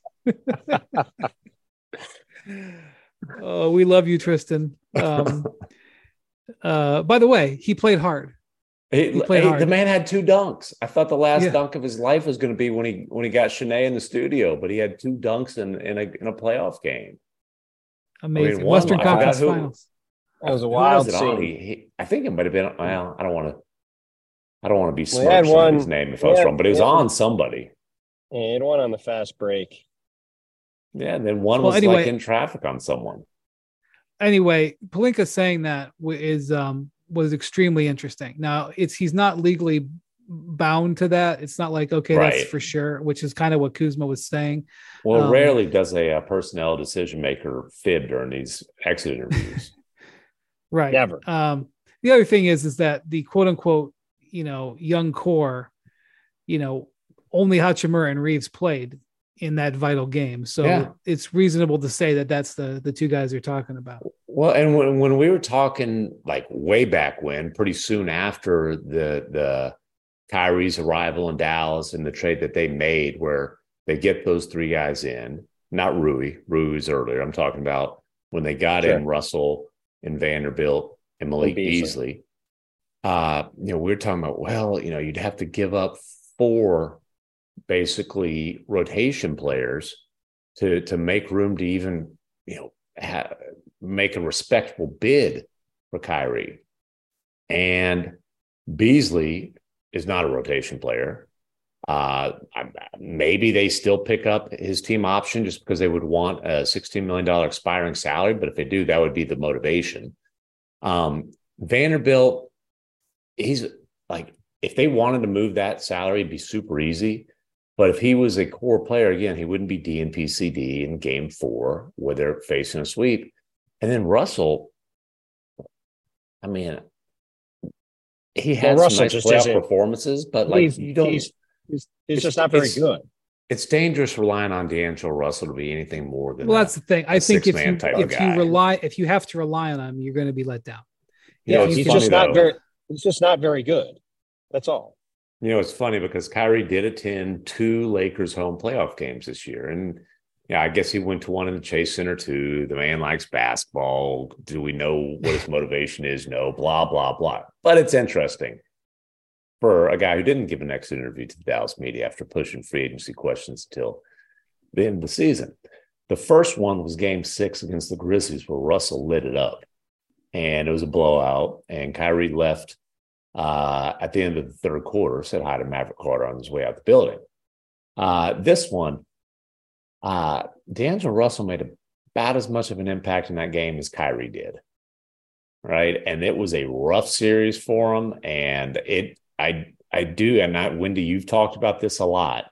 Oh, we love you, Tristan. Um, uh, by the way, he played hard. He, He played hey, hard. the man had two dunks. I thought the last Yeah. dunk of his life was going to be when he when he got Shanae in the studio, but he had two dunks in in a in a playoff game. Amazing. one- Western I forgot Conference who- Finals. That was a Who wild was it on? scene. He, he, I think it might have been. Well, I don't want to. I don't want to be We had smirching one- his name if I we was had- wrong, but it was we had- on somebody. Yeah, it went on the fast break. Yeah, and then one Well, was anyway- like in traffic on someone. Anyway, Pelinka saying that w- is um, was extremely interesting. Now, it's he's not legally bound to that. It's not like, okay, that's Right. for sure, which is kind of what Kuzma was saying. Well, Um, rarely does a, uh personnel decision maker fib during these exit interviews. Right. Never. Um, the other thing is, is that the quote unquote, you know, young core, you know, only Hachimura and Reeves played in that vital game. So Yeah. it's reasonable to say that that's the, the two guys you're talking about. Well, and when, when we were talking like way back when, pretty soon after the the Kyrie's arrival in Dallas and the trade that they made, where They get those three guys in, not Rui. Rui's earlier. I'm talking about when they got sure. in Russell and Vanderbilt and Malik and Beasley. Beasley. Uh, you know, we were talking about, well, you know, you'd have to give up four basically rotation players to to make room to even, you know, ha- make a respectable bid for Kyrie. And Beasley is not a rotation player. Uh, maybe they still pick up his team option just because they would want a sixteen million dollars expiring salary. But if they do, that would be the motivation. Um, Vanderbilt, he's like, if they wanted to move that salary, it'd be super easy. But if he was a core player, again, he wouldn't be D N P C D in game four where they're facing a sweep. And then Russell, I mean, he had well, some nice playoff performances, but like you don't. He's, he's, he's just not very good. It's dangerous relying on D'Angelo Russell to be anything more than. Well, that's the thing. I think if you if guy. you rely if you have to rely on him, you're going to be let down. You know, he's just not though. very. He's just not very good. That's all. You know, it's funny because Kyrie did attend two Lakers home playoff games this year, and yeah, I guess he went to one in the Chase Center too. The man likes basketball. Do we know what his motivation is? No, blah, blah, blah. But it's interesting for a guy who didn't give an exit interview to the Dallas media after pushing free agency questions until the end of the season. The first one was game six against the Grizzlies where Russell lit it up. And it was a blowout. And Kyrie left uh, at the end of the third quarter, said hi to Maverick Carter on his way out the building. Uh, this one, Uh, D'Angelo Russell made about as much of an impact in that game as Kyrie did, right? And it was a rough series for him. And it, I, I do, and I, Wendy, you've talked about this a lot.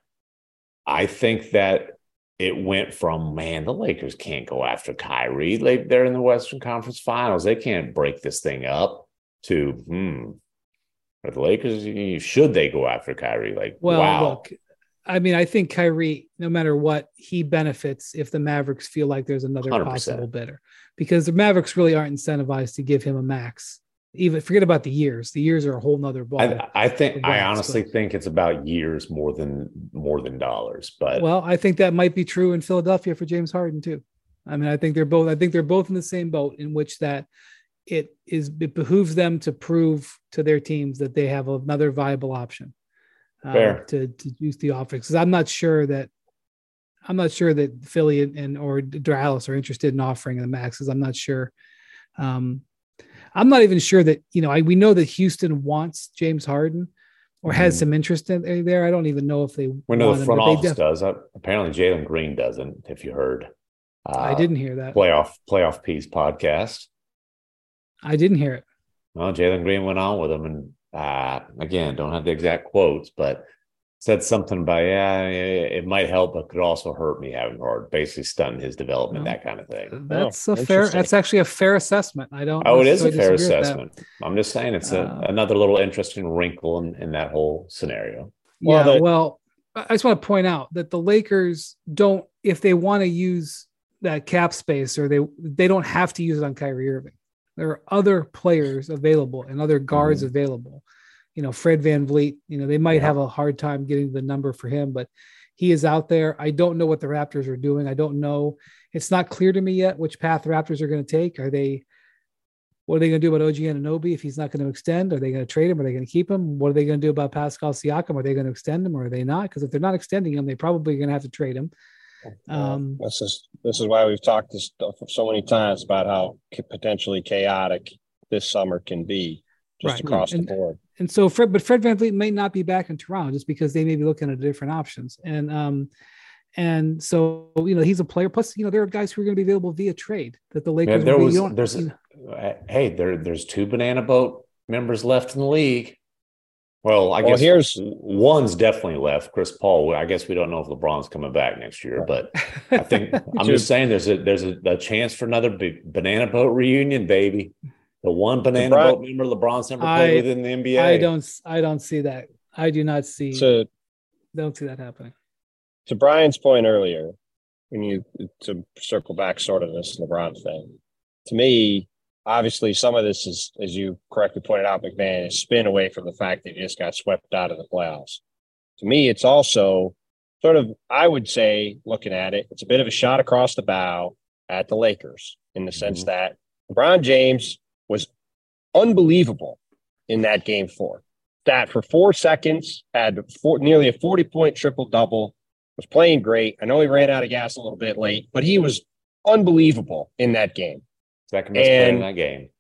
I think that it went from, man, the Lakers can't go after Kyrie. Like, they're in the Western Conference Finals. They can't break this thing up. To, hmm, are the Lakers, should they go after Kyrie? Like, well, wow. Look, I mean, I think Kyrie, no matter what, he benefits if the Mavericks feel like there's another one hundred percent possible bidder, because the Mavericks really aren't incentivized to give him a max. Even forget about the years. The years are a whole nother ball. I, I think I honestly but, think it's about years more than more than dollars. But well, I think that might be true in Philadelphia for James Harden too. I mean, I think they're both. I think they're both in the same boat in which that it is. It behooves them to prove to their teams that they have another viable option. Uh, to to use the offense, because I'm not sure that I'm not sure that Philly and, and or Dallas are interested in offering the maxes. I'm not sure. Um, I'm not even sure that you know. I we know that Houston wants James Harden or has mm. some interest in there. I don't even know if they. We know the front him, office def- does. Uh, apparently, Jalen Green doesn't. If you heard, uh, I didn't hear that playoff playoff piece podcast. I didn't hear it. Well, Jalen Green went on with him and. Uh, again, don't have the exact quotes, but said something about, yeah, it might help, but could also hurt me having hard, basically stunting his development, well, that kind of thing. That's oh, a fair, that's actually a fair assessment. I don't. Oh, it is a fair assessment. I'm just saying it's a, uh, another little interesting wrinkle in, in that whole scenario. Yeah. Well, well, I just want to point out that the Lakers don't, if they want to use that cap space or they, they don't have to use it on Kyrie Irving. There are other players available and other guards mm-hmm. available. You know, Fred VanVleet, you know, they might yeah. have a hard time getting the number for him, but he is out there. I don't know what the Raptors are doing. I don't know. It's not clear to me yet which path the Raptors are going to take. Are they, what are they going to do about O G Anunoby if he's not going to extend? Are they going to trade him? Are they going to keep him? What are they going to do about Pascal Siakam? Are they going to extend him or are they not? Because if they're not extending him, they probably going to have to trade him. Um, this is this is why we've talked this stuff so many times about how potentially chaotic this summer can be just right. across and, the board. And so, Fred, but Fred VanVleet may not be back in Toronto just because they may be looking at different options. And um, and so you know he's a player. Plus, you know there are guys who are going to be available via trade that the Lakers. Yeah, there will was be, there's you know. hey there there's two Banana Boat members left in the league. Well, I well, guess here's one's definitely left. Chris Paul. I guess we don't know if LeBron's coming back next year, but I think I'm just saying there's a there's a, a chance for another big Banana Boat reunion, baby. The one Banana LeBron, Boat member LeBron's never played I, with in the N B A. I don't. I don't see that. I do not see. To, don't see that happening. To Brian's point earlier, when you to circle back, sort of this LeBron thing. To me. Obviously, some of this is, as you correctly pointed out, McMahon, is spin away from the fact that he just got swept out of the playoffs. To me, it's also sort of, I would say, looking at it, it's a bit of a shot across the bow at the Lakers in the sense mm-hmm. that LeBron James was unbelievable in that game four. That for four seconds had four, nearly a forty-point triple-double, was playing great. I know he ran out of gas a little bit late, but he was unbelievable in that game. Second best player in that game.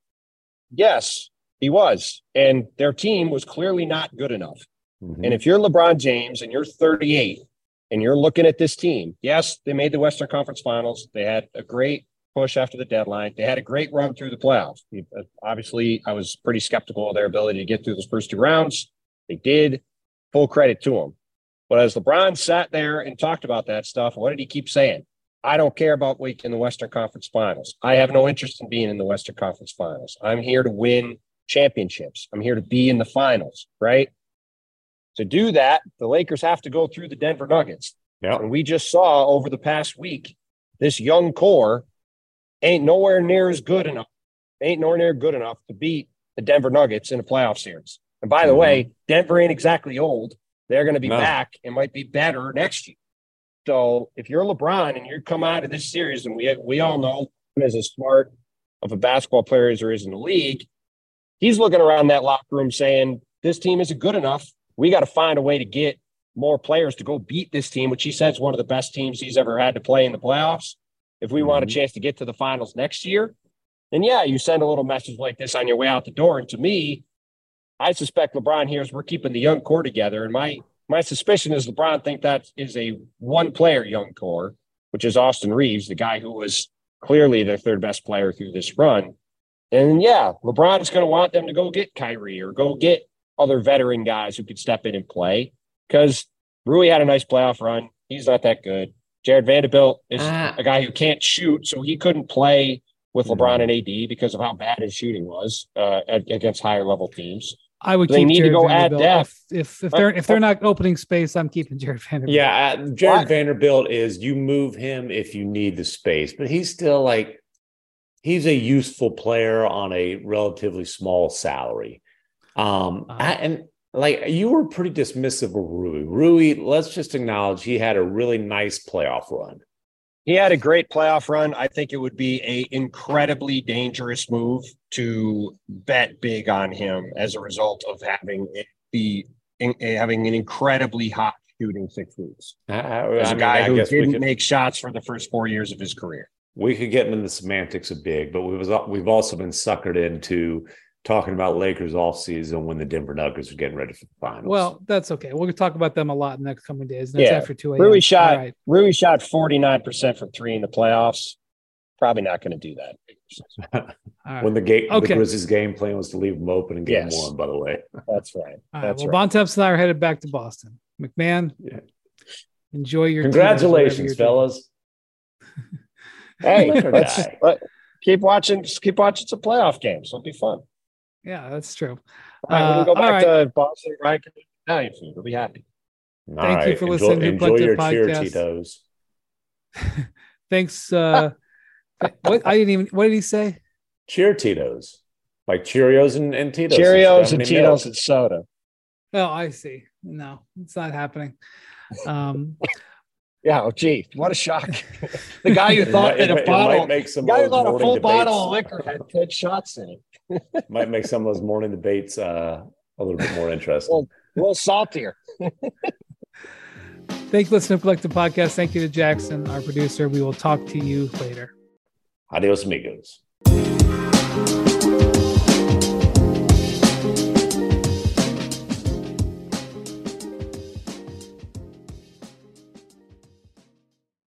Yes, he was. And their team was clearly not good enough. Mm-hmm. And if you're LeBron James and you're thirty-eight and you're looking at this team, yes, they made the Western Conference Finals. They had a great push after the deadline. They had a great run through the playoffs. Obviously, I was pretty skeptical of their ability to get through those first two rounds. They did. Full credit to them. But as LeBron sat there and talked about that stuff, what did he keep saying? I don't care about being in the Western Conference Finals. I have no interest in being in the Western Conference Finals. I'm here to win championships. I'm here to be in the finals, right? To do that, the Lakers have to go through the Denver Nuggets. Yep. And we just saw over the past week, this young core ain't nowhere near as good enough, ain't nowhere near good enough to beat the Denver Nuggets in a playoff series. And by the mm-hmm. way, Denver ain't exactly old. They're going to be no. back and might be better next year. So if you're LeBron and you come out of this series, and we we all know him as as smart of a basketball player as there is in the league, he's looking around that locker room saying, this team isn't good enough. We got to find a way to get more players to go beat this team, which he says is one of the best teams he's ever had to play in the playoffs. If we mm-hmm. want a chance to get to the finals next year, then yeah, you send a little message like this on your way out the door. And to me, I suspect LeBron hears we're keeping the young core together. And my my suspicion is LeBron think that is a one-player young core, which is Austin Reeves, the guy who was clearly their third best player through this run. And yeah, LeBron is going to want them to go get Kyrie or go get other veteran guys who could step in and play, because Rui had a nice playoff run. He's not that good. Jared Vanderbilt is uh, a guy who can't shoot, so he couldn't play with LeBron mm-hmm. and A D because of how bad his shooting was uh, against higher level teams. I would so keep they need Jared to go Vanderbilt. add depth. If, if if they're if they're not opening space, I'm keeping Jared Vanderbilt. Yeah, uh, Jared what? Vanderbilt is you move him if you need the space, but he's still like he's a useful player on a relatively small salary. Um, uh, I, and like you were pretty dismissive of Rui. Rui, let's just acknowledge he had a really nice playoff run. He had a great playoff run. I think it would be a incredibly dangerous move to bet big on him as a result of having it be in, having an incredibly hot shooting six weeks. Uh, as a mean, guy I who didn't could, make shots for the first four years of his career. We could get into the semantics of big, but we've we've also been suckered into talking about Lakers offseason when the Denver Nuggets are getting ready for the finals. Well, that's okay. We'll talk about them a lot in the next coming days. That's yeah. after two a.m. Rui shot, right. Rui shot forty-nine percent from three in the playoffs. Probably not going to do that. right. When the, game, okay. the Grizzlies game plan was to leave them open in game yes. one, by the way. That's right. All That's right. right. Well, Bontemps and I are headed back to Boston. McMahon, yeah. enjoy your Congratulations, fellas. Hey, let's just, let, keep watching. Just keep watching some playoff games. It'll be fun. Yeah, that's true. All right, uh, we'll go back right. to Boston. Right, Italian food. We'll be happy. All Thank right. you for enjoy, listening to enjoy your podcast. Cheeritos. Thanks. Uh, what I didn't even. What did he say? Cheer Tito's, like Cheerios and, and Tito's. Cheerios and Tito's and soda. Oh, I see. No, it's not happening. Um, yeah. Oh, gee, what a shock! The guy who thought might, that a it bottle, make some the guy who thought a full debates. bottle of liquor had ten shots in it. Might make some of those morning debates uh, a little bit more interesting. Well, a little saltier. Thank you for listening to Collective Podcast. Thank you to Jackson, our producer. We will talk to you later. Adios, amigos.